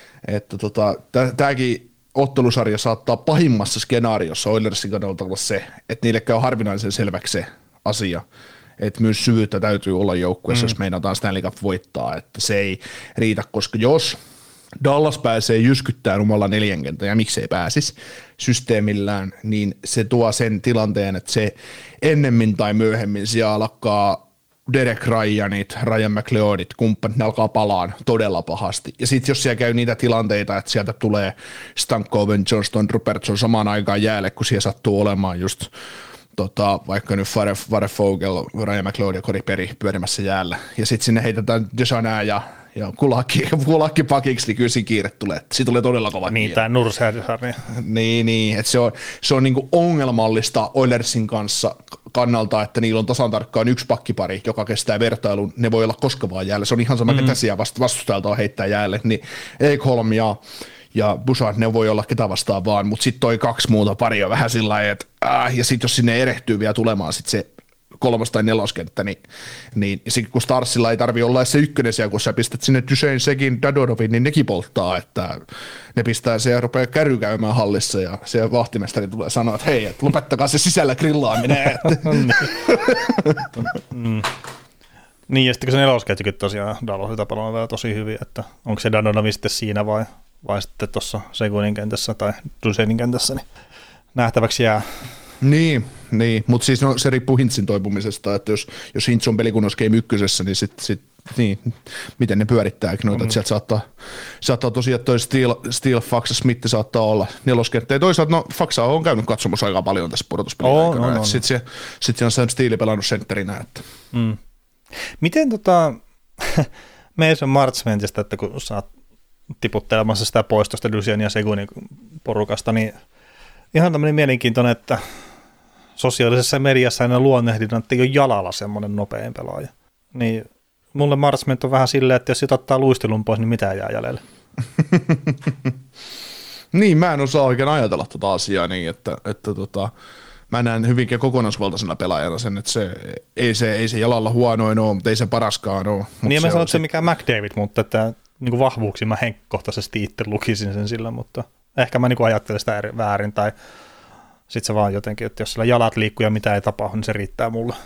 Speaker 4: tämäkin ottelusarja saattaa pahimmassa skenaariossa Oilersin kannalta olla se, että niille käy harvinaisen selväksi se asia, että myös syvyyttä täytyy olla joukkueessa, jos meinataan Stanley Cup voittaa, että se ei riitä, koska jos Dallas pääsee jyskyttämään omalla neljänkenttä, ja miksei pääsisi systeemillään, niin se tuo sen tilanteen, että se ennemmin tai myöhemmin siellä alkaa Derek Ryanit, Ryan McLeodit, kumppanit, ne alkaa palaan todella pahasti. Ja sitten jos siellä käy niitä tilanteita, että sieltä tulee Stankoven, Johnston, Robertson samaan aikaan jäälle, kun siellä sattuu olemaan just vaikka nyt Farre Fogel, Ryan McLeod ja Corey Perry pyörimässä jäällä. Ja sitten sinne heitetään Deschanaa ja kulakki pakiksi, niin kyllä siinä kiire tulee. Siitä tulee todella kova kiire.
Speaker 3: Niin, tämä Nurse.
Speaker 4: Niin, että se on niinku ongelmallista Oilersin kanssa kannalta, että niillä on tasan tarkkaan yksi pakkipari, joka kestää vertailun. Ne voi olla koska vaan jäällä. Se on ihan sama, ketä siellä vastustajalta on heittää jäälle. Niin Ekholm ja Bouchard, ne voi olla ketä vastaan vaan, mutta sitten toi kaksi muuta paria vähän sillä lailla, että ja sitten jos sinne erehtyy vielä tulemaan sitten se 3. tai 4. kenttä, niin sitten kun Starsilla ei tarvitse olla se ykkönen siellä, kun sä pistät sinne Duchesne, Segin, Dadorovin, niin nekin polttaa, että ne pistää se ja rupeaa käry käymään hallissa ja se vahtimestari tulee sanoa, että hei, että lopettakaa se sisällä grillaaminen.
Speaker 3: Niin, ja sitten kun se 4. ketjukin tosiaan Dallosilta pelaa vielä tosi hyvin, että onko se Dadonovi sitten siinä vai sitten tuossa Seguinin kentässä tai Duchesnein kentässä, niin nähtäväksi jää.
Speaker 4: Niin, mutta siis se riippuu Hintzin toipumisesta, että jos Hintz on pelikunnossa Game 1, niin sitten miten ne pyörittääkin noita, että sieltä saattaa tosiaan toi Steel, Fax ja Smith saattaa olla 4. kenttä, ja toisaalta Faxa on käynyt katsomassa aika paljon tässä pudotuspelin aikana, sitten se on sen Steeli pelannut sentterinä. Että.
Speaker 3: Miten Mason Marchmentista, että kun sä oot tiputtelemassa sitä pois tuosta Duchesne ja Seguinin porukasta, niin ihan tämmöinen mielenkiintoinen, että sosiaalisessa mediassa aina luonnehdinnan, että ei ole jalalla semmoinen nopein pelaaja. Niin mulle marksment on vähän silleen, että jos sit ottaa luistelun pois, niin mitä jää jäljelle?
Speaker 4: Niin, mä en osaa oikein ajatella tuota asiaa niin, että mä näen hyvinkin kokonaisvaltaisena pelaajana sen, että ei se jalalla huonoin ole, mutta ei se paraskaan ole.
Speaker 3: Niin mä sanon, että se mikään McDavid, mutta että niin vahvuuksi mä henkkohtaisesti itse lukisin sen sillä, mutta ehkä mä niin ajattelen sitä väärin, tai sitten se vaan jotenkin, että jos sillä jalat liikkuu ja mitä ei tapahdu, niin se riittää mulle.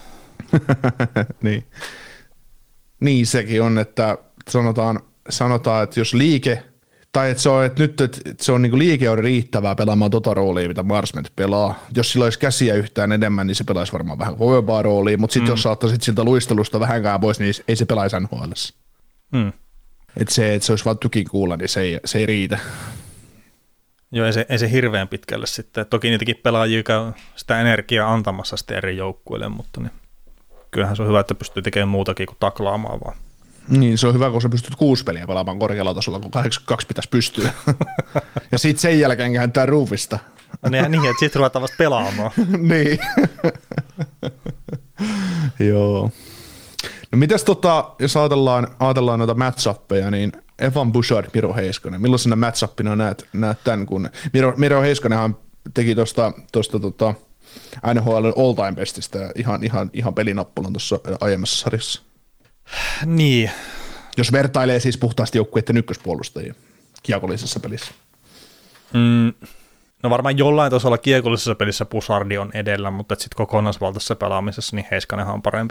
Speaker 4: Niin sekin on, että sanotaan, että jos liike, tai että se on niin liike on riittävää pelaamaan tota roolia, mitä Marchment pelaa. Jos sillä olisi käsiä yhtään enemmän, niin se pelaisi varmaan vähän kovempaa roolia, mutta sitten jos saattaisit siltä luistelusta vähänkään pois, niin ei se pelaisi NHL:ssä. Että se olisi vaan tykin kuulla, niin se ei riitä.
Speaker 3: Joo, ei se hirveän pitkälle sitten. Toki niitäkin pelaajia käy sitä energiaa antamassa sitten eri joukkueille, mutta niin kyllähän se on hyvä, että pystyy tekemään muutakin kuin taklaamaan vaan.
Speaker 4: Niin, se on hyvä, kun sä pystyt 6 peliä pelaamaan korkealla tasolla, kun 82 pitäisi pystyä. Ja sitten sen jälkeen kääntää ruuvista.
Speaker 3: Niin, että sitten ruvetaan vasta pelaamaan.
Speaker 4: Niin. Joo. No mitäs jos ajatellaan noita match-uppeja, niin Evan Bouchard, Miro Heiskanen. Millaisena match-upina näet tämän, kun Miro Heiskanenhan teki tuosta NHL all-time bestistä ihan pelinappulan tuossa aiemmassa sarjassa.
Speaker 3: Niin.
Speaker 4: Jos vertailee siis puhtaasti joukkueiden ykköspuolustajia kiekollisessa pelissä.
Speaker 3: No varmaan jollain tasolla kiekollisessa pelissä Bouchardi on edellä, mutta sitten kokonaisvaltaisessa pelaamisessa niin Heiskanenhan on parempi.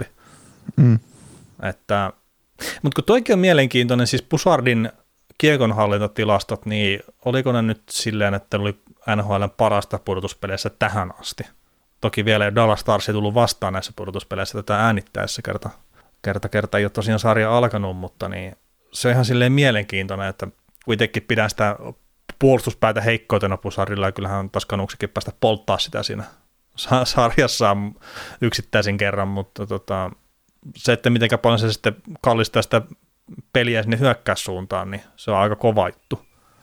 Speaker 3: Mutta kun toikin on mielenkiintoinen, siis Bouchardin kiekonhallintatilastot, niin oliko ne nyt silleen, että oli NHL:n parasta pudotuspeleissä tähän asti? Toki vielä ei Dallas Stars ei tullut vastaan näissä pudotuspeleissä tätä äänittäessä kerta ei ole tosiaan sarja alkanut, mutta niin se on ihan silleen mielenkiintoinen, että kuitenkin pidän sitä puolustuspäätä heikkoutena Bouchardilla, ja kyllähän on taas kanuksikin päästä polttaa sitä siinä sarjassaan yksittäisen kerran, mutta se, että mitenkä paljon se sitten kallistaa sitä peliä sinne hyökkäyssuuntaan, niin se on aika kova juttu.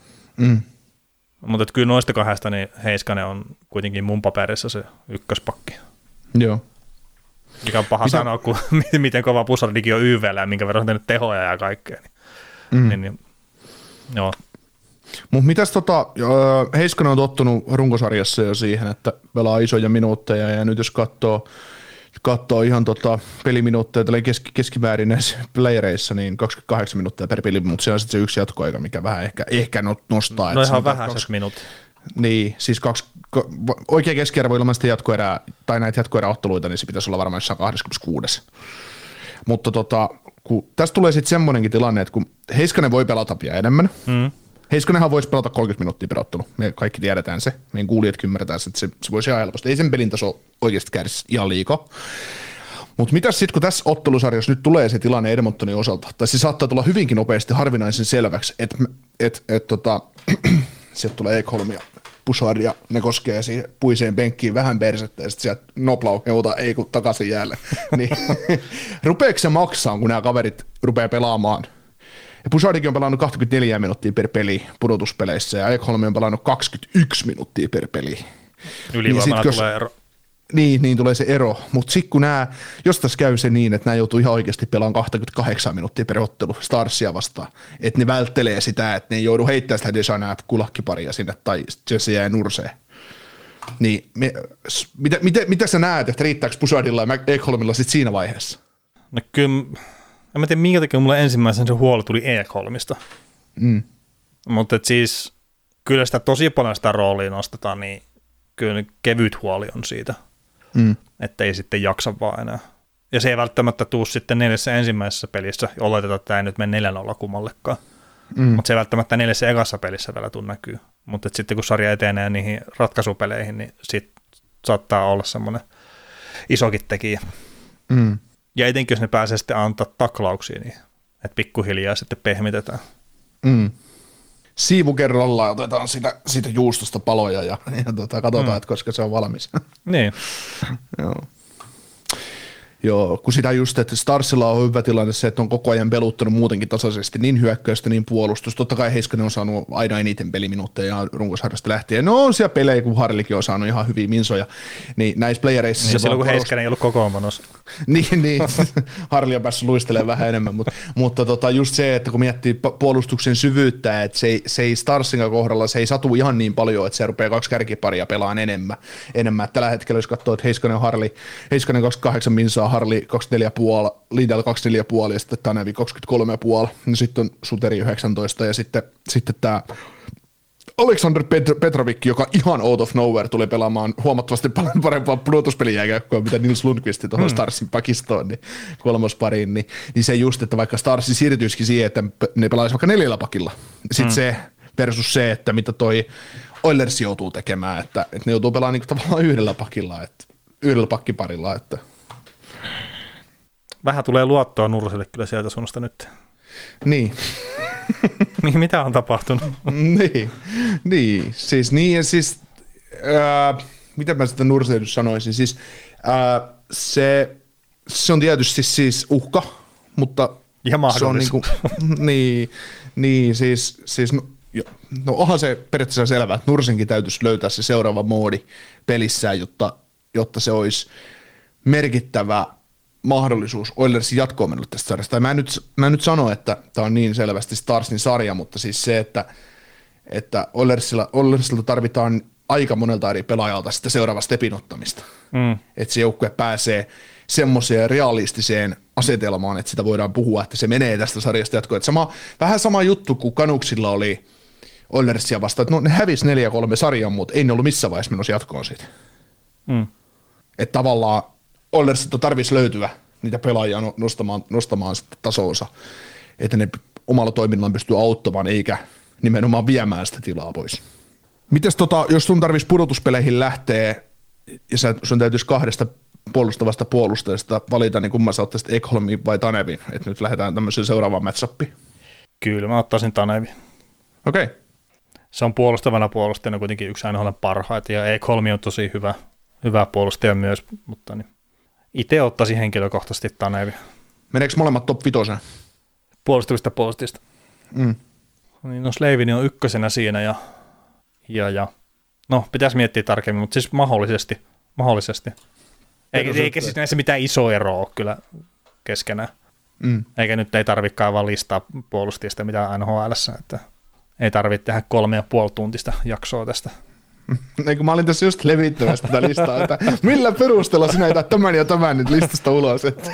Speaker 3: Mutta kyllä noista kahdesta niin Heiskanen on kuitenkin mun paperissa se ykköspakki.
Speaker 4: Joo.
Speaker 3: Mikä on paha sanoa, kun miten kova Bouchardikin on YV:llä ja minkä verran on tehnyt tehoja ja kaikkea. Niin, joo.
Speaker 4: Mutta mitäs Heiskanen on tottunut runkosarjassa jo siihen, että pelaa isoja minuutteja, ja nyt jos katsoo ihan peliminuutteja keskimäärin näissä playereissa, niin 28 minuuttia per peli, mutta se on sitten se yksi jatkoaika, mikä vähän ehkä nostaa.
Speaker 3: No ihan vähäiset minuutit.
Speaker 4: Niin, siis oikea keskiarvo ilman sitä jatkoerää, tai näitä jatkoeräotteluita, niin se pitäisi olla varmaan jossain 26. Mutta kun tästä tulee sitten semmoinenkin tilanne, että kun Heiskanen voi pelata vielä enemmän, Heiskanenhan voisi pelata 30 minuuttia per ottelu, me kaikki tiedetään se, meidän kuulijat ymmärretään se, että se voisi ihan helposti, ei sen pelin taso oikeasti kärsi ihan liikaa. Mutta mitäs sitten, kun tässä ottelusarjassa nyt tulee se tilanne Edmontonin osalta, tai se saattaa tulla hyvinkin nopeasti harvinaisen selväksi, että sieltä tulee Ekholm ja Bouchard ja ne koskee siihen puiseen penkkiin vähän persettä ja sitten sieltä noplau heuta ei kun takaisin jäälle. Niin, rupeeko se maksaa, kun nämä kaverit rupeaa pelaamaan? Ja Bouchardikin on pelannut 24 minuuttia per peli pudotuspeleissä ja Ekholm on pelannut 21 minuuttia per peli.
Speaker 3: Ylivoimalla tulee ero.
Speaker 4: Niin tulee se ero, mutta sitten kun jos tässä käy se niin, että nämä joutuu ihan oikeasti pelaamaan 28 minuuttia per ottelu Starsia vastaan, että ne välttelee sitä, että ne ei joudu heittämään sitä Deschanaa kulakkiparia sinne tai Jesseä ja Nurseen. Niin mitä sä näet, että riittääkö Bouchardilla ja Ekholmilla sitten siinä vaiheessa?
Speaker 3: No kyllä, en tiedä minkä takia mulle ensimmäisen se huoli tuli Ekholmista. Mutta siis kyllä sitä tosi paljon sitä roolia nostetaan, niin kyllä kevyt huoli on siitä, että ei sitten jaksa vaan enää. Ja se ei välttämättä tule sitten 4 ensimmäisessä pelissä, oletetaan, että tämä ei nyt mene 4-0 kummallekaan, mutta se ei välttämättä 4 ekassa pelissä vielä tule näkyy. Mutta sitten kun sarja etenee niihin ratkaisupeleihin, niin sitten saattaa olla semmoinen isokin tekijä. Ja etenkin jos ne pääsee sitten antaa taklauksia, niin että pikkuhiljaa sitten pehmitetään.
Speaker 4: Siivu kerrallaan otetaan siitä juustosta paloja ja katsotaan, että koska se on valmis.
Speaker 3: Niin.
Speaker 4: Joo, kun sitä just, että Starsilla on hyvä tilanne se, että on koko ajan peluttanut muutenkin tasaisesti niin hyökkäystä, niin puolustus. Totta kai Heiskanen on saanut aina eniten peliminuutteja runkosarjasta lähtien. No on siellä pelejä, kun Harlikin on saanut ihan hyviä minsoja. Niin näissä playereissa...
Speaker 3: Niin silloin kun Heiskanen ei ollut kokoonpanossa.
Speaker 4: niin. Harli on päässyt luistelemaan vähän enemmän, mutta just se, että kun miettii puolustuksen syvyyttä, että se ei Starsin kohdalla, se ei satu ihan niin paljon, että se rupeaa 2 kärkiparia pelaan enemmän. Tällä hetkellä, jos katsoo, että Heiskanen on Harli, Heiskanen 28 minsaa, Harli 24,5, Lidl 24,5 ja sitten Tanevi 23,5, ja sitten on Suteri 19 ja sitten tämä Alexander Petrovic, joka ihan out of nowhere tuli pelaamaan huomattavasti paljon parempaa pudotuspelijääkäykköä, mitä Nils Lundqvist tuohon Starsin pakistoon, niin 3. pariin, niin se just, että vaikka Starsi siirtyisikin siihen, että ne pelaisi vaikka 4 pakilla, sitten se versus se, että mitä toi Oilers joutuu tekemään, että ne joutuu pelaamaan niin tavallaan 1 pakilla, että 1 pakkiparilla, että
Speaker 3: vähän tulee luottoa Nurselle kyllä sieltä suunnasta nyt.
Speaker 4: Niin.
Speaker 3: Mitä on tapahtunut?
Speaker 4: Miten mä sitä Nurselle nyt sanoisin, siis se on tietysti siis uhka, mutta
Speaker 3: ja mahdollisuus.
Speaker 4: No onhan se periaatteessa selvää, että Nursenkin täytyisi löytää se seuraava moodi pelissään, jotta se olisi merkittävä mahdollisuus Oilersin jatkoon mennyt tästä sarjasta. Mä en nyt sano, että tämä on niin selvästi Starsin sarja, mutta siis se, että Oilersilta tarvitaan aika monelta eri pelaajalta sitä seuraava stepin ottamista. Että se joukkue pääsee semmoiseen realistiseen asetelmaan, että sitä voidaan puhua, että se menee tästä sarjasta jatkoon. Vähän sama juttu kuin Canucksilla oli Oilersia vastaan, että no, ne hävisi 4-3 sarjan, mutta ei ne ollut missään vaiheessa menossa jatkoon siitä. Että tavallaan Oilersilta tarvitsisi löytyä niitä pelaajia nostamaan sitten tasoonsa, että ne omalla toiminnallaan pystyy auttamaan, eikä nimenomaan viemään sitä tilaa pois. Mites jos sun tarvitsisi pudotuspeleihin lähteä, ja sun täytyisi 2 puolustavasta puolustajasta valita, niin kumman sä ottaisit Ekholmin vai Tanevin, että nyt lähdetään tämmöiseen seuraavaan matchappiin?
Speaker 3: Kyllä, mä ottaisin Tanevin.
Speaker 4: Okei. Okay.
Speaker 3: Se on puolustavana puolustajana kuitenkin yksi aina parhaita, ja Ekholmi on tosi hyvä puolustaja myös, mutta niin itse ottaisin henkilökohtaisesti Tanevi.
Speaker 4: Meneekö molemmat top 5?
Speaker 3: Puolustavista puolustajista. Niin, no Slavini on 1 siinä, ja no pitäisi miettiä tarkemmin, mutta siis mahdollisesti. Eikä siis näissä mitään isoa eroa ole kyllä keskenään. Eikä nyt ei tarvitsekaan vaan listaa puolustajista mitään NHL:ssä, että ei tarvitse tehdä 3,5 tuntista jaksoa tästä.
Speaker 4: Mä olin tässä just levittämässä tätä listaa, että millä perusteella sinä jätät tämän ja tämän nyt listasta ulos. Että.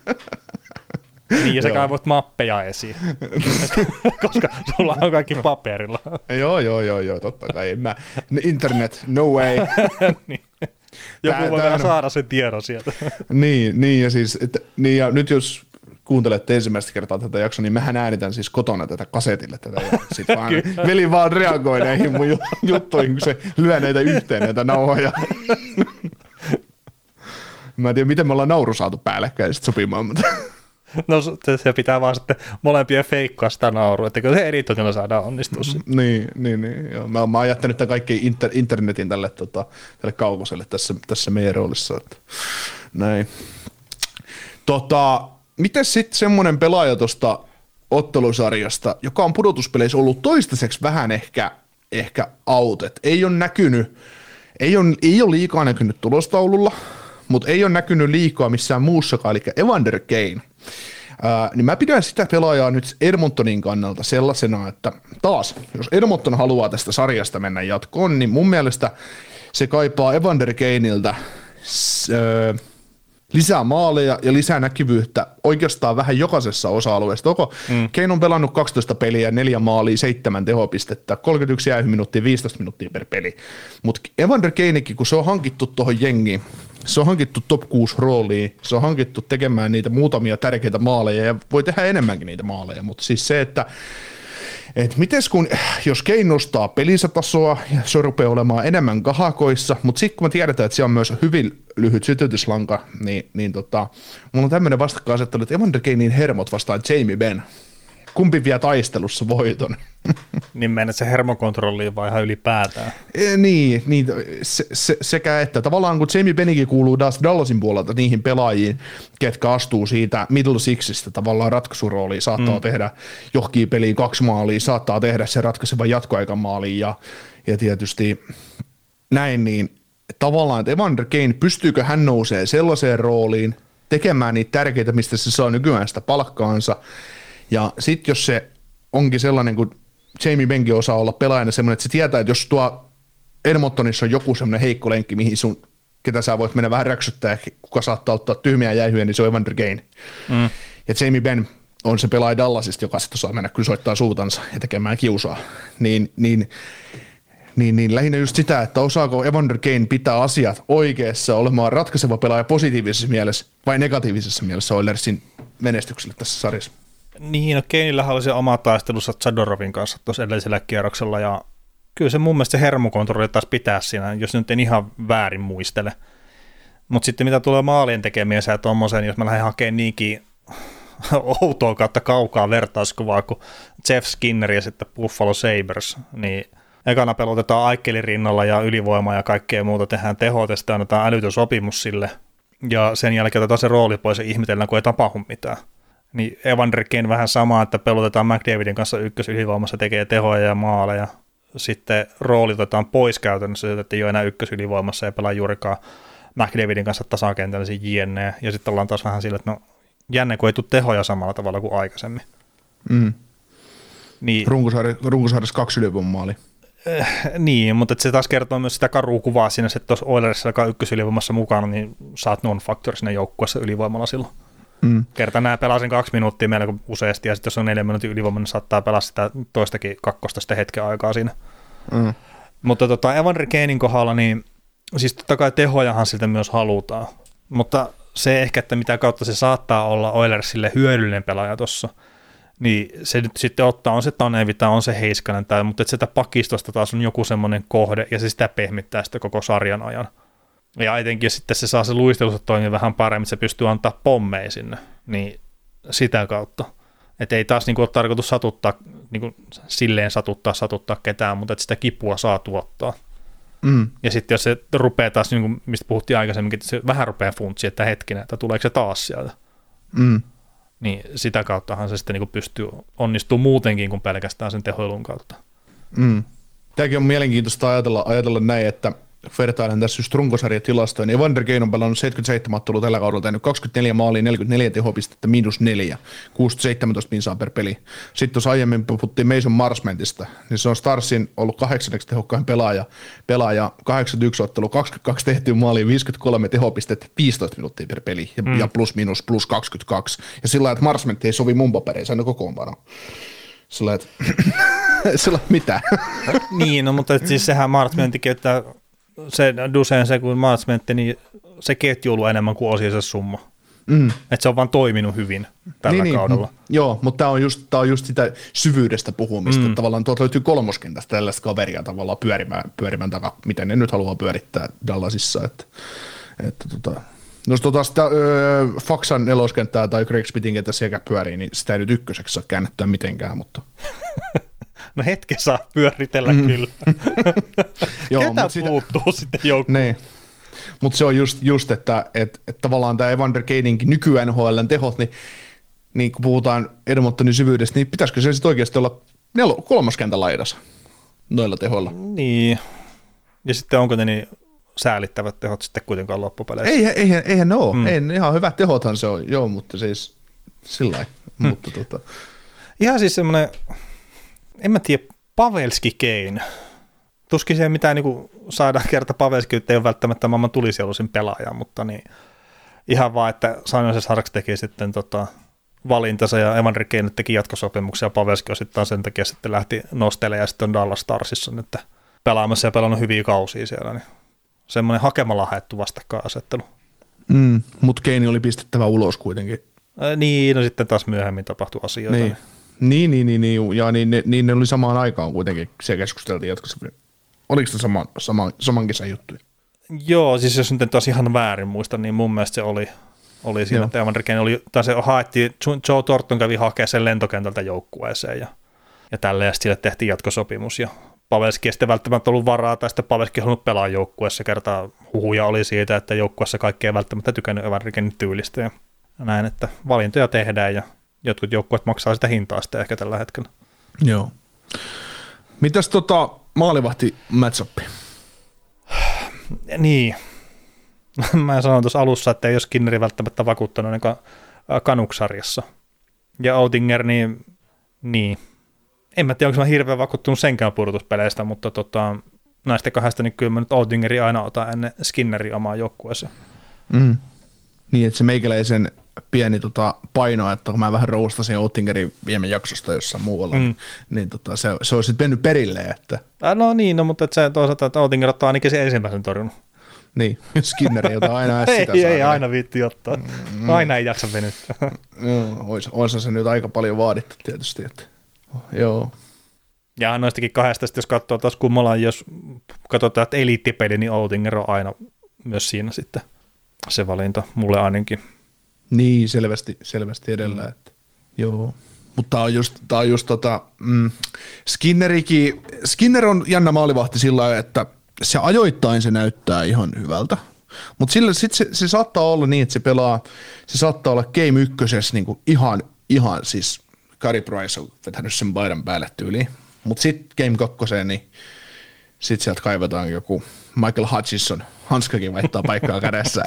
Speaker 3: Niin, ja sä kaivoit mappeja esiin, koska sulla on kaikki paperilla.
Speaker 4: Joo, totta kai. Internet, no way.
Speaker 3: Niin. Joku voi vielä saada sen tiedon sieltä.
Speaker 4: Niin, ja siis, ja nyt jos kuuntelette ensimmäistä kertaa tätä jaksoa, niin mähän äänitän siis kotona tätä kasetille tätä, ja sit vaan veli vaan reagoi näihin mun juttuihin, kun se lyö näitä yhteen näitä nauhoja. Mä en tiedä, miten me ollaan nauru saatu päällekkäin sit sopimaan, mutta.
Speaker 3: No se pitää vaan sitten molempien feikkaa sitä naurua, että kyllä se editoinnilla saadaan onnistua.
Speaker 4: Niin. Joo. Mä oon jättänyt tämän kaikki internetin tälle kaukoselle tässä meidän roolissa. Että. Näin. Miten sitten semmoinen pelaaja tuosta ottelusarjasta, joka on pudotuspeleissä ollut toistaiseksi vähän ehkä out, et ei ole näkynyt, ei ole liikaa näkynyt tulostaululla, mutta ei ole näkynyt liikaa missään muussakaan, eli Evander Kane. Niin mä pidän sitä pelaajaa nyt Edmontonin kannalta sellaisena, että taas, jos Edmonton haluaa tästä sarjasta mennä jatkoon, niin mun mielestä se kaipaa Evander Kaneilta lisää maaleja ja lisää näkyvyyttä oikeastaan vähän jokaisessa osa-alueessa. Kane on pelannut 12 peliä, 4 maalia, 7 tehopistettä, 31 jäähyminuuttia, 15 minuuttia per peli. Mutta Evander Kanekin, kun se on hankittu tuohon jengiin, se on hankittu top 6 rooliin, se on hankittu tekemään niitä muutamia tärkeitä maaleja ja voi tehdä enemmänkin niitä maaleja, mutta siis se, että jos Kane nostaa pelinsä tasoa ja se rupeaa olemaan enemmän kahakoissa, mutta sitten kun me tiedetään, että se on myös hyvin lyhyt sytytyslanka, niin mulla on tämmöinen vastakkainasettelu, että Evander Kanein hermot vastaan Jamie Benn. Kumpi vie taistelussa voiton?
Speaker 3: Niin mennä se hermokontrolliin vai ihan ylipäätään?
Speaker 4: Niin sekä että tavallaan kun Jamie Bennikin kuuluu Dallasin puolelta niihin pelaajiin, ketkä astuu siitä middle sixistä tavallaan ratkaisurooliin, saattaa tehdä johonkin peliin 2 maalia, saattaa tehdä sen ratkaisevan jatkoaikan maaliin ja tietysti näin, niin tavallaan, että Evander Kane, pystyykö hän nousee sellaiseen rooliin, tekemään niitä tärkeitä, mistä se saa nykyään sitä palkkaansa, ja sitten jos se onkin sellainen, kun Jamie Benkin osaa olla pelaajana semmoinen, että se tietää, että jos tuo Edmontonissa on joku semmoinen heikko lenkki, mihin ketä sä voit mennä vähän räksyttää, ja kuka saattaa ottaa tyhmiä jäihyjä, niin se on Evander Kane. Ja Jamie Benn on se pelaaja Dallasista, joka sitten osaa mennä kyllä soittaa suutansa ja tekemään kiusaa. Niin lähinnä just sitä, että osaako Evander Kane pitää asiat oikeassa olemaan ratkaiseva pelaaja positiivisessa mielessä vai negatiivisessa mielessä Oilersin menestykselle tässä sarjassa.
Speaker 3: Niin, no Kaneillähän oli se oma taistelussa Zadorovin kanssa tuossa edellisellä kierroksella, ja kyllä se mun mielestä se hermokontrolli taas pitää siinä, jos nyt en ihan väärin muistele. Mutta sitten mitä tulee maalien tekemiseen ja tuommoiseen, jos mä lähden hakemaan niinkin outoa kautta kaukaa vertauskuvaa kuin Jeff Skinner ja sitten Buffalo Sabres, niin ekana pelotetaan Aikkelin rinnalla ja ylivoimaa ja kaikkea muuta, tehdään tehot ja sitten annetaan älytön sopimus sille, ja sen jälkeen otetaan se rooli pois ja ihmetellään, kun ei tapahdu mitään. Niin Evander Kane vähän sama, että pelotetaan McDavidin kanssa ykkösylivoimassa, tekee tehoja ja maaleja, sitten rooli otetaan pois käytännössä, että ei ole enää ykkösylivoimassa ja pelaa juurikaan McDavidin kanssa tasakentällä jne. Ja sitten ollaan taas vähän sillä, että no jänne, kun ei tule tehoja samalla tavalla kuin aikaisemmin. Niin,
Speaker 4: Runkosarjassa 2 ylivoimamaalia.
Speaker 3: Niin, mutta se taas kertoo myös sitä karua kuvaa siinä, että tuossa Oilersissa, joka on ykkösylivoimassa mukana, niin saat non-factor siinä joukkueessa ylivoimalla silloin. Kerta nämä pelaa sen 2 minuuttia meillä useasti, ja sitten jos on 4 minuutin ylivoima, niin saattaa pelaa sitä toistakin kakkosta sitten hetken aikaa siinä. Mutta Evander Kanen kohdalla, niin siis totta kai tehojahan siltä myös halutaan, mutta se ehkä, että mitä kautta se saattaa olla Oilersille hyödyllinen pelaaja tuossa, niin se nyt sitten ottaa, on se Tanevi tai on se Heiskanen, mutta että sitä pakistosta taas on joku semmoinen kohde, ja se sitä pehmittää sitä koko sarjan ajan. Ja etenkin sitten se saa se luistelussa toimia vähän paremmin, että se pystyy antaa pommeja sinne, niin sitä kautta. Että ei taas ole tarkoitus satuttaa, silleen satuttaa ketään, mutta että sitä kipua saa tuottaa. Ja sitten jos se rupeaa taas, mistä puhuttiin aikaisemminkin, että se vähän rupeaa funtsiin, että hetkinen, että tuleeko se taas sieltä. Niin sitä kauttahan se sitten pystyy onnistumaan muutenkin kuin pelkästään sen tehoilun kautta.
Speaker 4: Tämäkin on mielenkiintoista ajatella näin, että vertailen tässä just runkosarjatilastoja, niin Evander Kane on pelannut 77 ottelua tällä kaudella, tehnyt 24 maalia, 44 tehopistettä, -4, 6-17 pinsaa per peli. Sitten tuossa aiemmin puhuttiin Mason Marchmentista, niin se on Starsin ollut 8. tehokkain pelaaja 81 ottelu, 22 tehtyä maalia, 53 tehopistettä, 15 minuuttia per peli, ja plus 22. Ja sillä lailla, että Marchment ei sovi mun papereihin, aina kokoonpano. Sillä että sillä mitä?
Speaker 3: Niin, no, mutta siis sehän Marchmentikin, että se Dusen se kuin Marchmentti, niin se ketjuilu enemmän kuin osiensa summa. Että se on vaan toiminut hyvin tällä kaudella.
Speaker 4: Joo, mutta tämä on just sitä syvyydestä puhumista. Tavallaan tuolta löytyy kolmoskentästä tällaista kaveria tavallaan pyörimään takaa, miten ne nyt haluaa pyörittää Dallasissa. Jos sitä Faksan neloskenttää tai Greg Spittin kenttä sekä pyörii, niin sitä ei nyt ykköseksi saa käännettyä mitenkään, mutta...
Speaker 3: No hetken saa pyöritellä kyllä.
Speaker 4: Joo,
Speaker 3: ketä puuttuu sitten joukkuun?
Speaker 4: Niin. Mutta se on just että tavallaan tämä Evander Kanenkin nyky-NHL:n tehot, niin kun puhutaan Edmontonin syvyydestä, niin pitäisikö se sitten oikeasti olla kolmoskentän laidassa noilla tehoilla?
Speaker 3: Niin. Ja sitten onko ne niin säälittävät tehot sitten kuitenkaan loppupeleissä?
Speaker 4: Eihän ne ole. Ei, ihan hyvät tehothan se on, joo, mutta siis sillä lailla.
Speaker 3: Ihan siis semmoinen, en mä tiedä, Pavelski Kane. Tuskin siihen mitään niin saadaan kerta Pavelski, että ei ole välttämättä maailman tulisieluisin pelaaja, mutta niin, ihan vaan, että Sainoisen Sarks teki sitten valintansa ja Evander Kane teki jatkosopimuksia ja Pavelski osittain sen takia sitten lähti nostelemaan ja sitten on Dallas Starsissa nyt pelaamassa ja pelannut hyviä kausia siellä, niin semmoinen hakemalla haettu vastakkainasettelu.
Speaker 4: Mutta Kane oli pistettävä ulos kuitenkin.
Speaker 3: Niin, no sitten taas myöhemmin tapahtui asioita.
Speaker 4: Niin, ja niin ne oli samaan aikaan kuitenkin, se keskusteltiin jatkossa. Oliko se saman kesän juttuja?
Speaker 3: Joo, siis jos nyt taas ihan väärin muista, niin mun mielestä se oli siinä, että Evander Kane oli, tai se haettiin, Joe Thornton kävi hakemaan sen lentokentältä joukkueeseen, ja ja tälleen, ja sille tehtiin jatkosopimus, ja Pavelski ei sitten välttämättä ollut varaa, tai sitten Pavelski ei halunnut pelaa joukkueessa, kertaa huhuja oli siitä, että joukkueessa kaikki ei välttämättä tykännyt Evan Rikenin tyylistä, ja näin, että valintoja tehdään, ja jotkut joukkueet maksaa sitä hintaa sitten ehkä tällä hetkellä.
Speaker 4: Joo. Mitäs maalivahti match-up?
Speaker 3: Niin. Mä sanoin tuossa alussa, että ei ole Skinneri välttämättä vakuuttanut niin Canucks-sarjassa. Ja Oettinger, niin. En mä tiedä, onko mä hirveän vakuuttunut senkään pudotuspeleistä, mutta näistä kahdesta niin kyllä mä nyt Oettingeri aina otan ennen Skinneri omaa joukkueeseen.
Speaker 4: Mm. Niin, että se meikäläisen pieni paino, että kun mä vähän roustasin Oettingerin viime jaksosta jossain muualla, niin se olisi sitten mennyt perille. Että...
Speaker 3: No niin, mutta että se toisaalta, että Oettinger ottaa ainakin sen ensimmäisen torjunut.
Speaker 4: Niin, Skinner ei ota aina sitä.
Speaker 3: ei aina viitti ottaa. Aina ei jaksa venyttää.
Speaker 4: Olisi se nyt aika paljon vaadittu tietysti. Että. Joo.
Speaker 3: Ja noistakin kahdesta, jos katsoo taas kummalla, jos katsotaan, että eliittipeli, niin Oettinger on aina myös siinä sitten se valinta, mulle ainakin.
Speaker 4: Niin, selvästi edellä. Että. Joo. Mutta tää on just Skinner on jännä maalivahti sillä lailla, että se ajoittain se näyttää ihan hyvältä, mutta sitten se saattaa olla niin, että se saattaa olla game ykkösessä niinku ihan siis Carey Price on vetänyt sen paidan päälle tyyliin, mutta sitten game kakkoseen, niin sitten sieltä kaivataan joku Michael Hutchison, hanskakin vaihtaa paikkaa kädessä.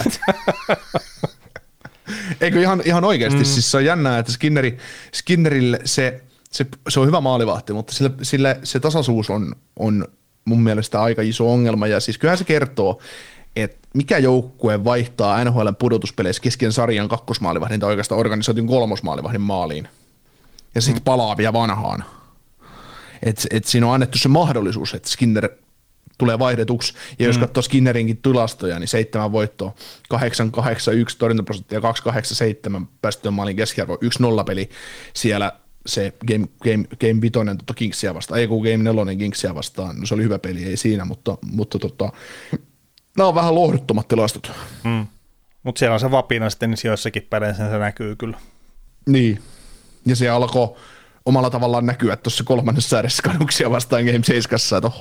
Speaker 4: Eikö ihan oikeasti, siis se on jännää, että Skinnerille se on hyvä maalivahti, mutta sille se tasaisuus on mun mielestä aika iso ongelma, ja siis kyllähän se kertoo, että mikä joukkue vaihtaa NHL:n pudotuspeleissä kesken sarjan kakkosmaalivahdin tai oikeastaan organisoitin kolmosmaalivahdin maaliin, ja sitten palaa vielä vanhaan. Et siinä on annettu se mahdollisuus, että Skinner tulee vaihdetuksi, ja jos katsoo Skinnerinkin tilastoja, niin 7 voittoa, 881 torjuntaprosenttia, 287 päästöön maalin keskiarvo, 1-0 peli siellä, se game 5 Kingsia vastaan, ei kun game 4 Kingsia vastaan, no se oli hyvä peli, ei siinä, mutta nämä on vähän lohduttomat tilastot.
Speaker 3: Mutta siellä on se vapina sitten, niin joissakin peleissä se näkyy kyllä. Niin,
Speaker 4: ja se alkoi omalla tavallaan näkyä tuossa kolmannessa ääressä Canucksia vastaan game 7,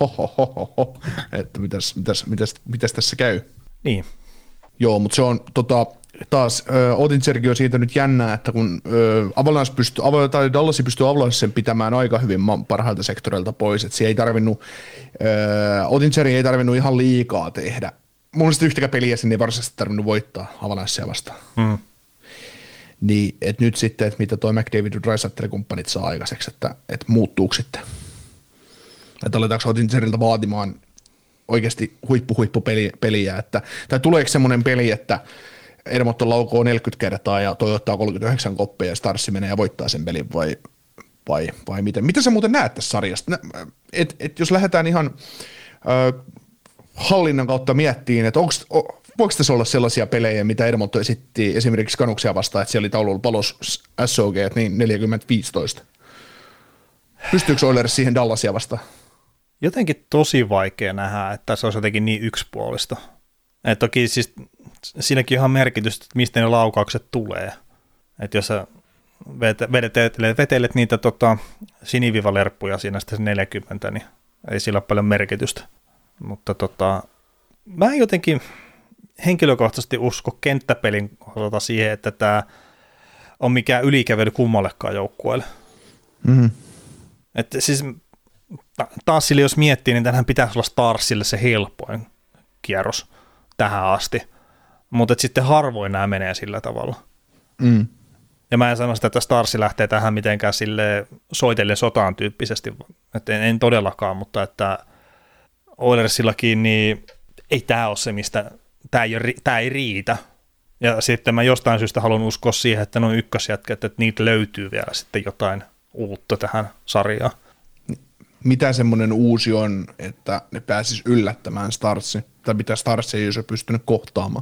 Speaker 4: että mitäs tässä käy.
Speaker 3: Niin.
Speaker 4: Joo, mutta se on taas Oettingerkin on siitä nyt jännää, että kun Dallas pystyy Avalancen pitämään aika hyvin parhailta sektoreilta pois, että ei tarvinnut, Oettingeri ei tarvinnut ihan liikaa tehdä. Mun mielestä yhtäkään peliä sen ei varsinaisesti tarvinnut voittaa Avalancea vastaan. Niin, että nyt sitten, että mitä toi McDavid ja Draisaitl-kumppanit saa aikaiseksi, että muuttuuko sitten. Että aletaanko Oettingerilta vaatimaan oikeasti huippupeliä, tai tuleeko semmoinen peli, että Edmonton laukoo 40 kertaa ja toi ottaa 39 koppia ja Starsi menee ja voittaa sen pelin vai miten? Mitä sä muuten näet tässä sarjasta? Et jos lähdetään ihan hallinnan kautta miettiin, että voiko tässä olla sellaisia pelejä, mitä Edmonton esitti esimerkiksi Canucksia vastaan, että siellä oli taululla palos SOG, niin 40-15. Pystyykö Oilers siihen Dallasia vastaan?
Speaker 3: Jotenkin tosi vaikea nähdä, että se olisi jotenkin niin yksipuolista. Et toki siis siinäkin on ihan merkitystä, että mistä ne laukaukset tulee. Että jos sä vetelet niitä sinivivalerppuja siinä sitten 40, niin ei sillä ole paljon merkitystä. Mutta mä en jotenkin henkilökohtaisesti usko kenttäpelin kohdalta siihen, että tämä on mikään ylikävely kummallekaan joukkueelle. Että siis taas sille, jos miettii, niin tänhän pitäisi olla Starsille se helpoin kierros tähän asti. Mutta sitten harvoin nämä menee sillä tavalla. Ja mä en sano sitä, että Starsi lähtee tähän mitenkään sille soitelle sotaan tyyppisesti. Että en todellakaan, mutta että Oilersillakin niin ei tämä ole se, mistä tämä ei riitä. Ja sitten mä jostain syystä haluan uskoa siihen, että nuo ykkösjätkät, että niitä löytyy vielä sitten jotain uutta tähän sarjaan.
Speaker 4: Mitä semmoinen uusi on, että ne pääsis yllättämään Starsi, tai mitä Starsi ei olisi pystynyt kohtaamaan?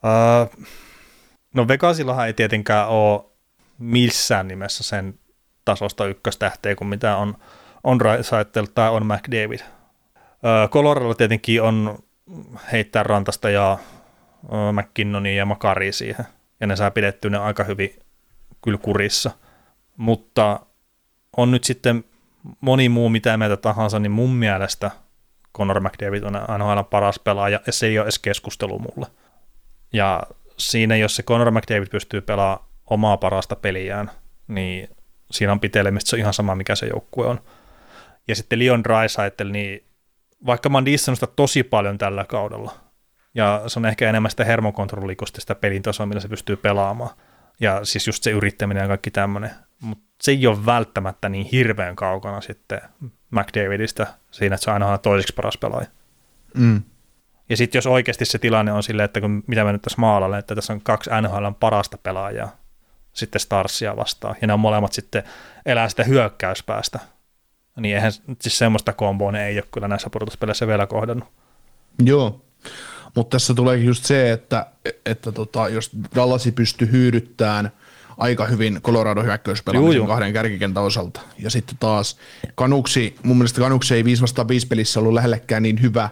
Speaker 3: No Vegasillahan ei tietenkään ole missään nimessä sen tasosta ykköstähteä kuin mitä on Draisaitl tai on McDavid. Coloradolla tietenkin on heittää Rantasta ja McKinnonia ja Makaria siihen, ja ne saa pidettyä ne aika hyvin kyllä kurissa. Mutta on nyt sitten moni muu mitä mieltä tahansa, niin mun mielestä Connor McDavid on NHL:n paras pelaaja, ja se ei ole edes keskustelu mulle. Ja siinä, jos se Connor McDavid pystyy pelaamaan omaa parasta peliään, niin siinä on pitelemistä, se on ihan sama, mikä se joukkue on. Ja sitten Leon Draisaitl, niin vaikka mä oon dissannut sitä tosi paljon tällä kaudella, ja se on ehkä enemmän sitä hermokontrollia kuin sitä pelin tasoa, millä se pystyy pelaamaan. Ja siis just se yrittäminen ja kaikki tämmöinen. Mutta se ei ole välttämättä niin hirveän kaukana sitten McDavidistä siinä, että se on aina toiseksi paras pelaaja.
Speaker 4: Mm.
Speaker 3: Ja sitten jos oikeasti se tilanne on silleen, että mitä mä nyt tässä maalalle, että tässä on 2 NHL:n parasta pelaajaa sitten Starsia vastaan, ja ne on molemmat sitten elää sitä hyökkäyspäästä, niin eihän siis semmoista komboa ne ei ole kyllä näissä pudotuspeleissä vielä kohdannut.
Speaker 4: Joo, mutta tässä tuleekin just se, että jos Dallasi pystyy hyödyttämään aika hyvin Colorado hyökkäyspelaamisen 2 kärkikentän osalta, ja sitten taas mun mielestä Canucks ei 5-5 pelissä ollut lähellekään niin hyvä,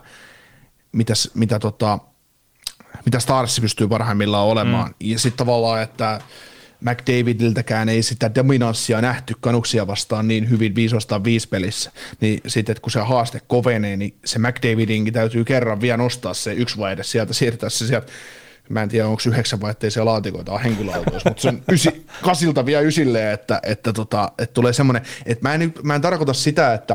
Speaker 4: mitä Stars pystyy parhaimmillaan olemaan, ja sitten tavallaan, että McDavidiltäkään ei sitä dominanssia nähty Canucksia vastaan niin hyvin 5-5 pelissä, niin sitten kun se haaste kovenee, niin se McDavidinkin täytyy kerran vielä nostaa se 1 vai edes sieltä, siirtää se sieltä, mä en tiedä onko 9 vai ettei siellä laatikoita on henkilöautoissa, mutta se on 8 vielä 9, että tulee semmoinen, että mä en tarkoita sitä, että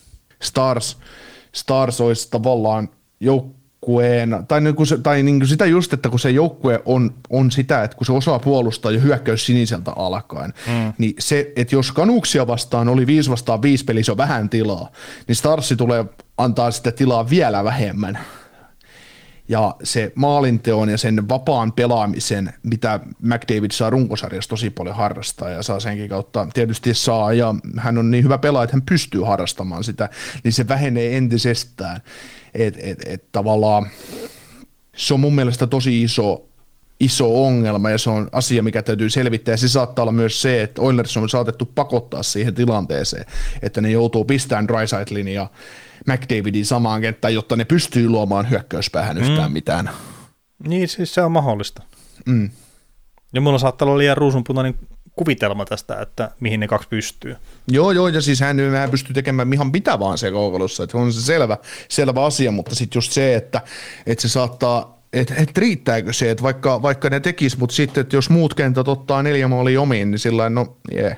Speaker 4: Stars olisi tavallaan joukkueen, tai niin kuin sitä just, että kun se joukkue on sitä, että kun se osaa puolustaa jo hyökkäys siniseltä alkaen, niin se, että jos Canucksia vastaan oli 5-5 pelissä on vähän tilaa, niin Starsi tulee antaa sitä tilaa vielä vähemmän. Ja se maalinteon ja sen vapaan pelaamisen, mitä McDavid saa runkosarjassa tosi paljon harrastaa ja saa senkin kautta tietysti saa, ja hän on niin hyvä pelaaja, että hän pystyy harrastamaan sitä, niin se vähenee entisestään. Et tavallaan se on mun mielestä tosi iso ongelma, ja se on asia, mikä täytyy selvittää, ja se saattaa olla myös se, että Oilers on saatettu pakottaa siihen tilanteeseen, että ne joutuu pistämään Draisaitlin ja McDavidin samaan kenttään, jotta ne pystyy luomaan hyökkäyspäähän yhtään mitään. Niin,
Speaker 3: siis se on mahdollista. Ja mulla saattaa olla liian ruusunpunainen kuvitelma tästä, että mihin ne 2 pystyy.
Speaker 4: Joo, ja siis hän pystyy tekemään ihan mitä vaan siellä kaukalossa, että on se selvä asia, mutta sitten just se, että se saattaa, että riittääkö se, että vaikka ne tekis, mutta sitten, että jos muut kentät ottaa 4 maalia omiin, niin sillain, no jee,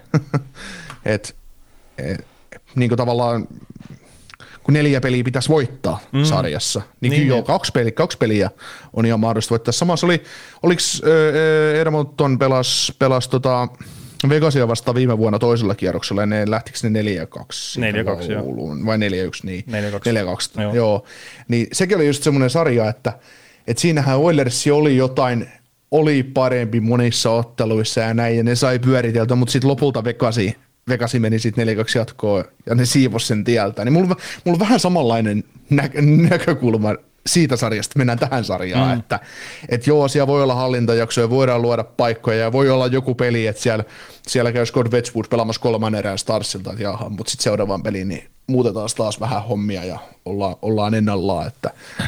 Speaker 4: niin kuin tavallaan, kun 4 peliä pitäisi voittaa sarjassa, niin kyllä 2 peliä on ihan mahdollista voittaa. Samassa oliko Edmonton pelas Vegasia vastaan viime vuonna toisella kierroksella, ja ne lähtikö ne 4-2?
Speaker 3: 4-2, joo.
Speaker 4: Vai 4-1, niin.
Speaker 3: 4-2,
Speaker 4: joo. Niin sekin oli just semmoinen sarja, että siinähän Oilersi oli parempi monissa otteluissa ja näin, ja ne sai pyöriteltyä, mutta sitten lopulta Vegasi meni sitten 4-2 jatkoon, ja ne siivosi sen tieltä. Niin mulla on vähän samanlainen näkökulma siitä sarjasta, mennään tähän sarjaan, että joo, siellä voi olla hallintajaksoja, voidaan luoda paikkoja, ja voi olla joku peli, että siellä käy Scott Wedgwood pelaamassa 3 erää Starsilta, että jaha, mutta sitten seuraavaan peliin niin muutetaan taas vähän hommia, ja ollaan ennallaan, että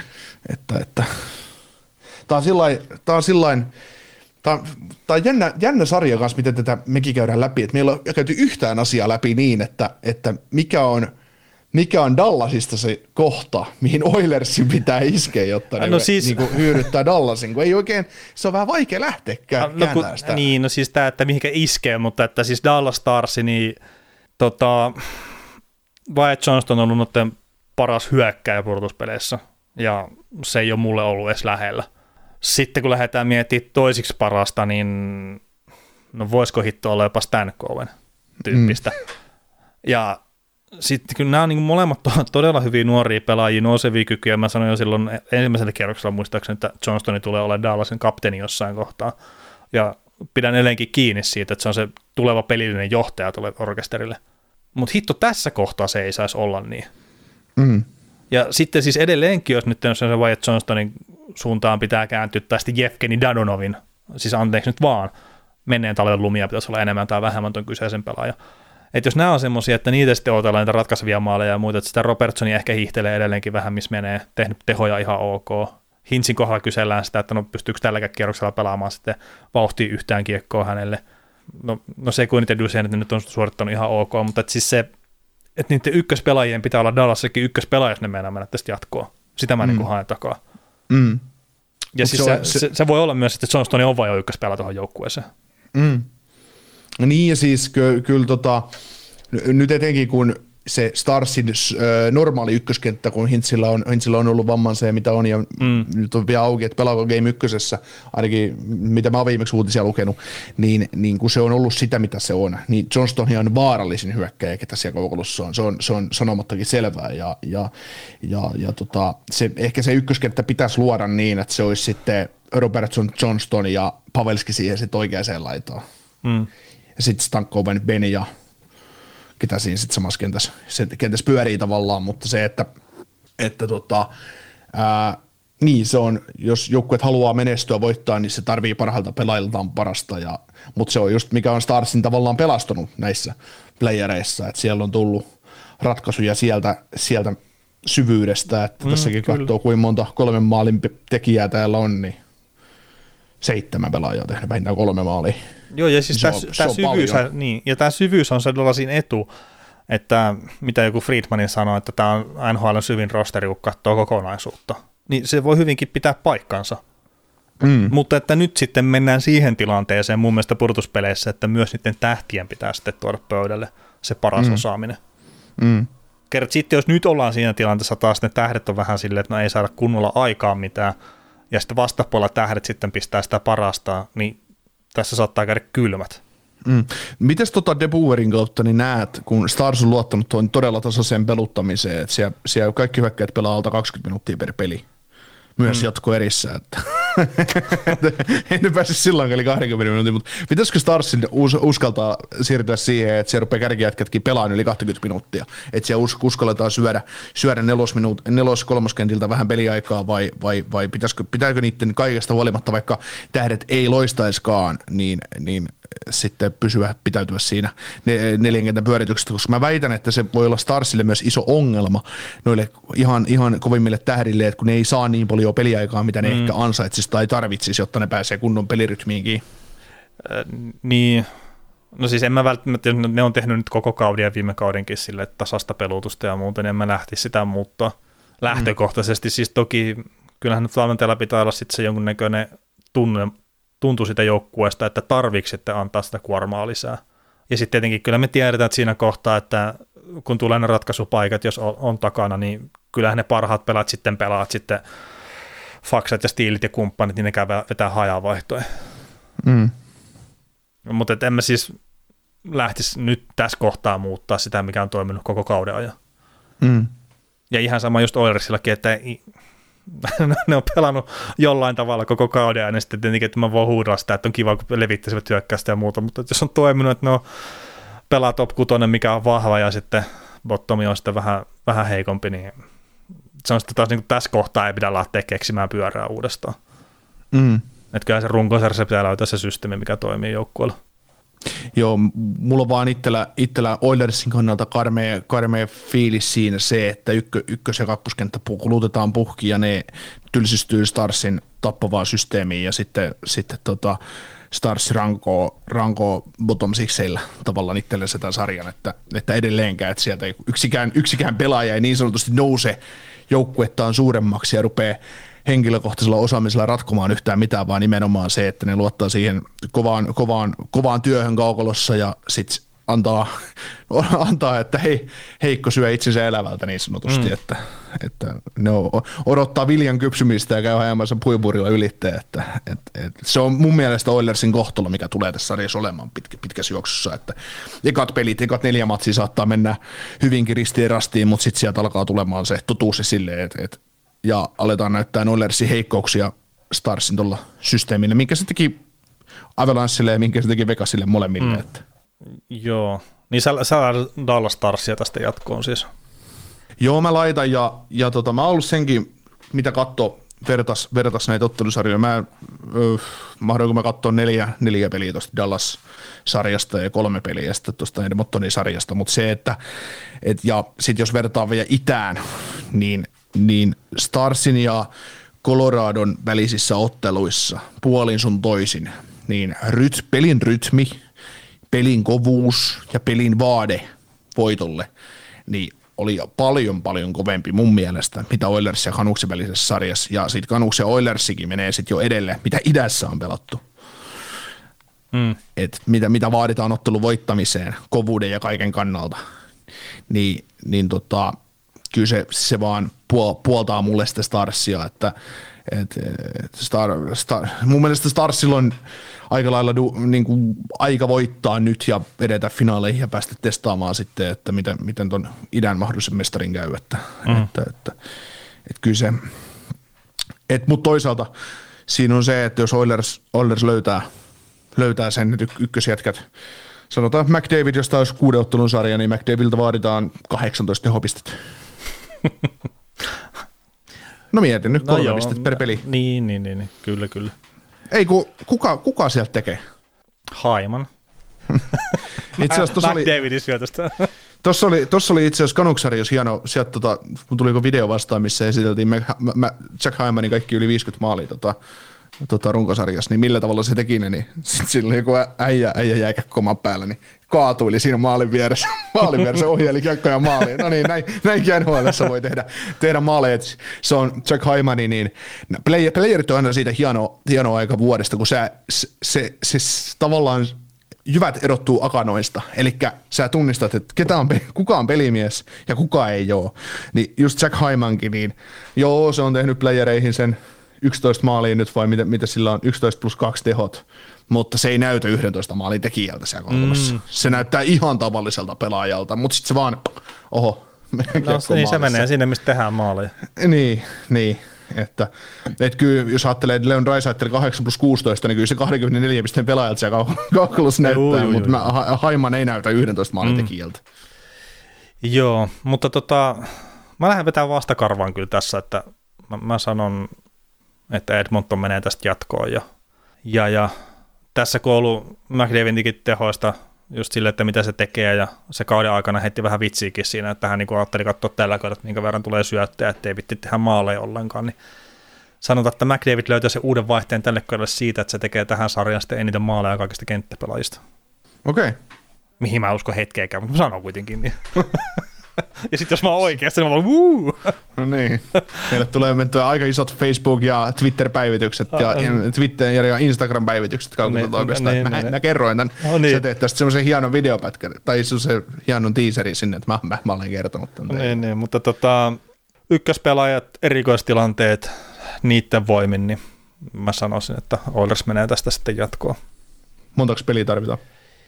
Speaker 4: Tämä on sillain, tämä on jännä sarja kanssa, miten tätä mekin käydään läpi, että meillä on käyty yhtään asiaa läpi niin, että mikä on Dallasista se kohta, mihin Oilersin pitää iskeä, jotta ne niin hyödyttää Dallasin, kun ei oikein, se on vähän vaikea lähteä kääntämään sitä.
Speaker 3: Niin, no siis tämä, että mihinkä iskee, mutta että siis Dallas Stars, niin Wyatt Johnston on ollut paras hyökkääjä pudotuspeleissä, ja se ei ole mulle ollut edes lähellä. Sitten kun lähdetään miettimään toisiksi parasta, niin no voisiko hitto olla jopa Stan Cowen tyyppistä. Ja sitten kun nämä on niin molemmat todella hyviä nuoria pelaajia, nousevia kykyjä, mä sanoin jo silloin ensimmäisellä kierroksella muistaakseni, että Johnstoni tulee olemaan Dallasin kapteeni jossain kohtaa. Ja pidän edelleenkin kiinni siitä, että se on se tuleva pelillinen johtaja tulee orkesterille. Mutta hitto tässä kohtaa se ei saisi olla niin. Ja sitten siis edelleenkin, jos nyt on se Wyatt Johnstonin suuntaan pitää kääntyä, tai sitten Jevgeni Dadonovin, siis anteeksi nyt vaan, menneen talven lumia pitäisi olla enemmän tai vähemmän ton kyseisen pelaaja. Että jos nämä on semmoisia, että niitä sitten otellaan niitä ratkaisevia maaleja ja muita, että sitä Robertsonia ehkä hiihtelee edelleenkin vähän, missä menee, tehnyt tehoja ihan ok. Hintsin kohdalla kysellään sitä, että no pystyykö tälläkään kierroksella pelaamaan sitten vauhtia yhtään kiekkoa hänelle. No Sekunnit ja Duchenne nyt on suorittanut ihan ok, mutta että siis se että niiden ykköspelaajien pitää olla Dallassakin ykköspelaaja, jos ne meinaa mennä tästä jatkoa. Sitä mä niin kuin haen takaa. Ja siis se voi olla myös, että Johnston on vain jo ykköspelaaja tuohon joukkueeseen.
Speaker 4: Niin ja siis kyllä nyt etenkin kun se Starsin normaali ykköskenttä, kun Hintzillä on ollut vammansa ja mitä on, ja nyt on vielä auki, että pelaako Game 1, ainakin mitä mä oon viimeksi uutisia lukenut, niin kun se on ollut sitä, mitä se on, niin Johnston on vaarallisin hyökkäjä, ketä siellä koukolossa on. Se on sanomattakin selvää, ehkä se ykköskenttä pitäisi luoda niin, että se olisi sitten Robertson, Johnston ja Pavelski siihen sitten oikeaan laitaan. Ja sitten Stankoven, Ben ja ketä siinä sitten samassa kentässä pyörii tavallaan, mutta se, niin se on, jos joukkueet haluaa menestyä voittaa, niin se tarvii parhailta pelaajiltaan parasta, mutta se on just mikä on Starsin tavallaan pelastunut näissä playereissa, että siellä on tullut ratkaisuja sieltä syvyydestä, että tässäkin katsoo kuinka monta 3 maalin tekijää täällä on, niin 7 pelaajaa tehnyt vähintään 3 maalia.
Speaker 3: Joo, ja siis tämä syvyys on sellainen etu, että mitä joku Friedmanin sanoi, että tämä on NHL:n syvin rosteri, kun katsoo kokonaisuutta. Niin se voi hyvinkin pitää paikkansa. Mutta että nyt sitten mennään siihen tilanteeseen mun mielestä pudotuspeleissä, että myös niiden tähtien pitää sitten tuoda pöydälle se paras osaaminen. Kerran sitten, jos nyt ollaan siinä tilanteessa taas, ne tähdet on vähän silleen, että no ei saada kunnolla aikaa mitään, ja sitten vastapuolella tähdet sitten pistää sitä parasta, niin tässä saattaa käydä kylmät.
Speaker 4: Mites De Boerin kautta niin näet, kun Stars on luottanut tuon todella tasaiseen peluttamiseen, että siellä kaikki hyökkäät pelaa alta 20 minuuttia per peli, myös jatkoerissä, että ei nyt pääse silloin eli 20 minuuttia, mutta pitäisikö Starsin uskaltaa siirtyä siihen, että se rupeaa kärkijätkätkin pelaamaan yli 20 minuuttia, että siellä uskalletaan syödä kolmoskentiltä vähän peliaikaa vai pitääkö niiden kaikesta huolimatta, vaikka tähdet ei loistaiskaan, niin sitten pitäytyä siinä 4 kentän pyörityksestä, koska mä väitän, että se voi olla Starsille myös iso ongelma noille ihan kovimmille tähdille, että kun ne ei saa niin paljon peliaikaa, mitä ne ehkä ansaitsisi tai tarvitsisi, jotta ne pääsee kunnon pelirytmiinkin.
Speaker 3: Niin, no siis en mä välttämättä, ne on tehnyt nyt koko kauden ja viime kaudenkin sille tasasta pelutusta ja muuten, en mä lähtisi sitä muuttaa lähtökohtaisesti. Siis toki kyllähän nyt valmentajalla pitää olla sitten se jonkunnäköinen tuntuu sitä joukkueesta, että tarviiko sitten antaa sitä kuormaa lisää. Ja sitten tietenkin kyllä me tiedetään, että siinä kohtaa, että kun tulee ne ratkaisupaikat, jos on takana, niin kyllähän ne parhaat pelaat sitten pelaat sitten faksat ja stiilit ja kumppanit, niin ne käy vetää hajavaihtoja. Mutta en mä siis lähtisi nyt tässä kohtaa muuttaa sitä, mikä on toiminut koko kauden ajan. Ja ihan sama just Oilersillakin, että ne on pelannut jollain tavalla koko kauden ja sitten tietenkin, että mä voin huudella sitä, että on kiva, kun levittäisivät hyökkäystä ja muuta, mutta jos on toiminut, että ne on pelaa top 6, mikä on vahva ja sitten bottomi on sitten vähän heikompi, niin se on sitten taas niin kuin tässä kohtaa ei pidä lähteä keksimään pyörää uudestaan. Että kyllä se runkosarjassa pitää löytää se systeemi, mikä toimii joukkueella.
Speaker 4: Joo, mulla on vaan itsellä Oilersin kannalta karmea fiilis siinä se, että ykkös- ja kakkoskenttä kulutetaan puhki ja ne tylsistyy Starsin tappavaan systeemiin ja sitten Stars rankoo bottom sixeillä tavallaan itsellensä tämän sarjan, että edelleenkään, että sieltä ei yksikään pelaaja ei niin sanotusti nouse joukkuettaan suuremmaksi ja rupeaa henkilökohtaisella osaamisella ratkomaan yhtään mitään, vaan nimenomaan se, että ne luottaa siihen kovaan työhön kaukolossa ja sitten antaa, että heikko syö itsensä elävältä niin sanotusti, että ne odottaa viljan kypsymistä ja käy ajamassa puiburilla ylitteen, että se on mun mielestä Oilersin kohtalo, mikä tulee tässä sarjassa olemaan pitkässä juoksussa, että ekat 4 matsia saattaa mennä hyvinkin ristiin rastiin, mutta sitten sieltä alkaa tulemaan se totuus silleen, ja aletaan näyttää Oilersin heikkouksia Starsin tuolla systeemillä, minkä se teki Avalanchelle ja minkä se teki Vegasille molemmille.
Speaker 3: Joo, niin sä Dallas Starsia tästä jatkoon siis.
Speaker 4: Joo, mä laitan ja mä oon ollut senkin, mitä vertas näitä ottelusarjoja. Mahdoinko mä katsoa 4 peliä tuosta Dallas-sarjasta ja 3 peliä sitten tuosta Edmontonin sarjasta, mutta se, ja sitten jos vertaa vielä itään, niin Starsin ja Coloradon välisissä otteluissa puolin sun toisin, niin pelin rytmi, pelin kovuus ja pelin vaade voitolle, niin oli paljon kovempi mun mielestä, mitä Oilers ja Canucksin välisessä sarjassa, ja sitten Canucks ja Oilersikin menee sitten jo edelle, mitä idässä on pelattu. Et mitä vaaditaan ottelun voittamiseen, kovuuden ja kaiken kannalta, niin kyllä se vaan puoltaa mulle sitä Starsia, että mun mielestä Starsilla on aika lailla aika voittaa nyt ja edetä finaaleihin ja päästä testaamaan sitten, että miten ton idän mahdollisen mestarin käy, että kyllä se, mutta toisaalta siinä on se, että jos Oilers löytää sen nyt ykkösjätkät, sanotaan McDavid, josta olisi 6 ottelun sarja, niin McDavidilta vaaditaan 18 tehopistettä. No mietin nyt 3 pistettä per peli.
Speaker 3: Niin, kyllä.
Speaker 4: Ei kuka sieltä tekee?
Speaker 3: Haiman.
Speaker 4: Itse asiassa
Speaker 3: McDavidin syötöstä.
Speaker 4: Tuossa oli itse asiassa Canucks-sarjassa hieno, sieltä kun tuliko video vastaan, missä esiteltiin Jack Hymanin kaikki yli 50 maalia runkosarjassa, niin millä tavalla se teki ne, niin sitten sillä oli joku äijä jääkäkkoman päällä, niin kaatuili siinä maalin vieressä ohjaili kiekkoja maaliin. No niin, näinkin NHL:ssä voi tehdä maaleja. Se on Jack Hymani, niin playerit on aina siitä hienoa aika vuodesta, kun se tavallaan jyvät erottuu akanoista, eli sä tunnistat, että kuka on pelimies ja kuka ei ole. Niin just Jack Hymankin, niin joo, se on tehnyt playereihin sen 11 maalia nyt vai mitä sillä on, 11 plus 2 tehot, mutta se ei näytä 11 maalin tekijältä siellä kolmassa. Se näyttää ihan tavalliselta pelaajalta, mutta sitten se vaan,
Speaker 3: niin se menee sinne, mistä tehdään maaleja.
Speaker 4: Niin. Että kyllä, jos ajattelee, että Leon Draisaitl 8 plus 16, niin kyllä se 24 pisteen pelaajalta siellä kaukalossa näyttää, mutta Hyman ei näytä 11 maalin tekijältä.
Speaker 3: Joo, mutta mä lähden vetämään vastakarvaan kyllä tässä, että mä sanon, että Edmonton menee tästä jatkoon ja tässä kun on ollut McDavidinkin tehoista just sille, että mitä se tekee ja se kauden aikana heitti vähän vitsiäkin siinä, että hän niin ajatteli katsoa tällä kaudella, että minkä verran tulee syöttää, ettei vitti tehdä maaleja ollenkaan, niin sanotaan, että McDavid löytää sen uuden vaihteen tälle kaudelle siitä, että se tekee tähän sarjaan sitten eniten maaleja kaikista kenttäpelaajista.
Speaker 4: Okei.
Speaker 3: Mihin mä uskon hetkeäkään, mutta mä sanon kuitenkin niin. Ja sitten jos mä oon oikeasti, niin mä vaan
Speaker 4: No niin. Meille tulee mentyä aika isot Facebook- ja Twitter-päivitykset ja Twitter- ja Instagram-päivitykset kautta oikeastaan. Mä kerroin tämän. Sä teet tästä semmoisen hienon videopätkän, tai semmoisen hienon teaserin sinne, että mä olen kertonut tämän.
Speaker 3: Niin, mutta ykköspelaajat, erikoistilanteet, niiden voimin, niin mä sanoisin, että Oilers menee tästä sitten jatkoon.
Speaker 4: Montako peliä tarvitaan?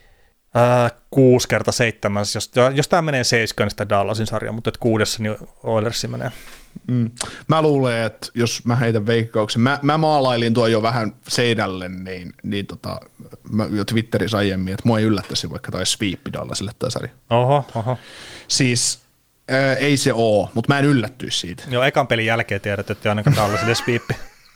Speaker 3: 6x7, jos tämä menee 7, niin sitä Dallasin sarja, mutta 6 niin Oilersi menee.
Speaker 4: Mä luulen, että jos mä heitän veikkauksen, mä maalailin tuo jo vähän seinälle, niin mä jo Twitterissä aiemmin, että mua ei yllättäisi, vaikka taisi sweepi Dallasille tämä sarja.
Speaker 3: Oho.
Speaker 4: Siis ei se oo, mutta mä en yllättyisi siitä.
Speaker 3: Joo, ekan pelin jälkeen tiedät, että ainakaan Dallasille sweepi.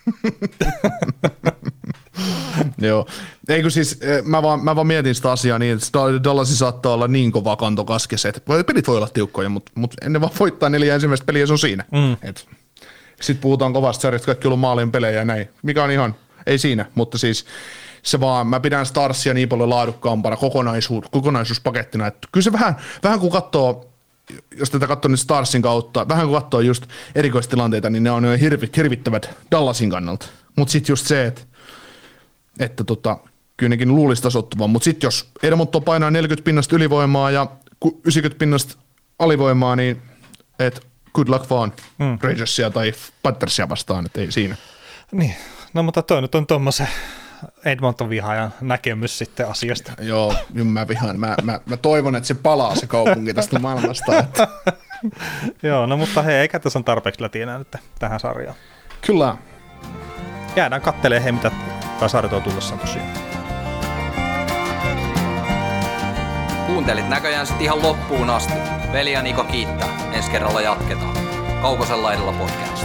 Speaker 4: Joo, eikö siis, mä vaan mietin sitä asiaa niin, että Dallasin saattaa olla niin kova kanto kaskessa, että pelit voi olla tiukkoja, mutta ennen vaan voittaa 4 ensimmäistä peliä, se on siinä. Sitten puhutaan kovasta sarjasta, kaikki on ollut maalien pelejä ja näin, mikä on ihan, ei siinä, mutta siis se vaan, mä pidän Starsia niin paljon laadukkaampana kokonaisuuspakettina, että kyllä se vähän kun katsoo, jos tätä katsoo nyt Starsin kautta, vähän kun katsoo just erikoistilanteita, niin ne on hirvittävät Dallasin kannalta, mutta sitten just se, että kyllä nekin luulisi tasottuvan, mutta sitten jos Edmonton painaa 40 pinnasta ylivoimaa ja 90 pinnasta alivoimaa, niin good luck vaan Rangersia tai Panthersia vastaan, että ei siinä.
Speaker 3: Niin, no mutta toi nyt on tuommoisen Edmonton vihaajan näkemys sitten asiasta.
Speaker 4: Joo, mä vihaan. Mä toivon, että se palaa se kaupunki tästä maailmasta. Että.
Speaker 3: Joo, no mutta hei, eikä tässä on tarpeeksi lätinää nyt tähän sarjaan.
Speaker 4: Kyllä.
Speaker 3: Jäädään kattelemaan, mitä sarjat on tullessaan tosiaan.
Speaker 2: Kuuntelit näköjään sit ihan loppuun asti. Veli ja Niko kiittää. Ensi kerralla jatketaan. Kaukosen laidalla podcast.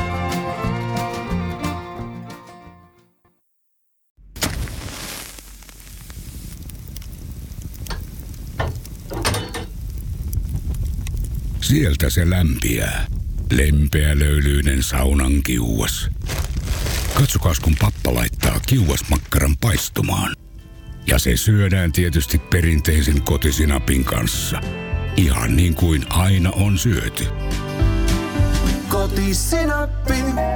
Speaker 5: Sieltä se lämpiää. Lempeä löylyinen saunan kiuas. Katsokaas, kun pappa laittaa kiuasmakkaran paistumaan. Ja se syödään tietysti perinteisen kotisinapin kanssa. Ihan niin kuin aina on syöty.
Speaker 6: Kotisinappi.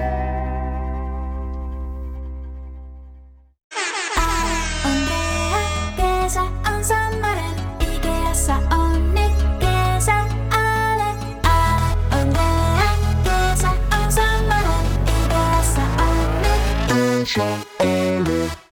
Speaker 7: Kesä on Sammaren, Ikeassa on nyt kesäääle. On kesä on Sammaren, Ikeassa on nyt.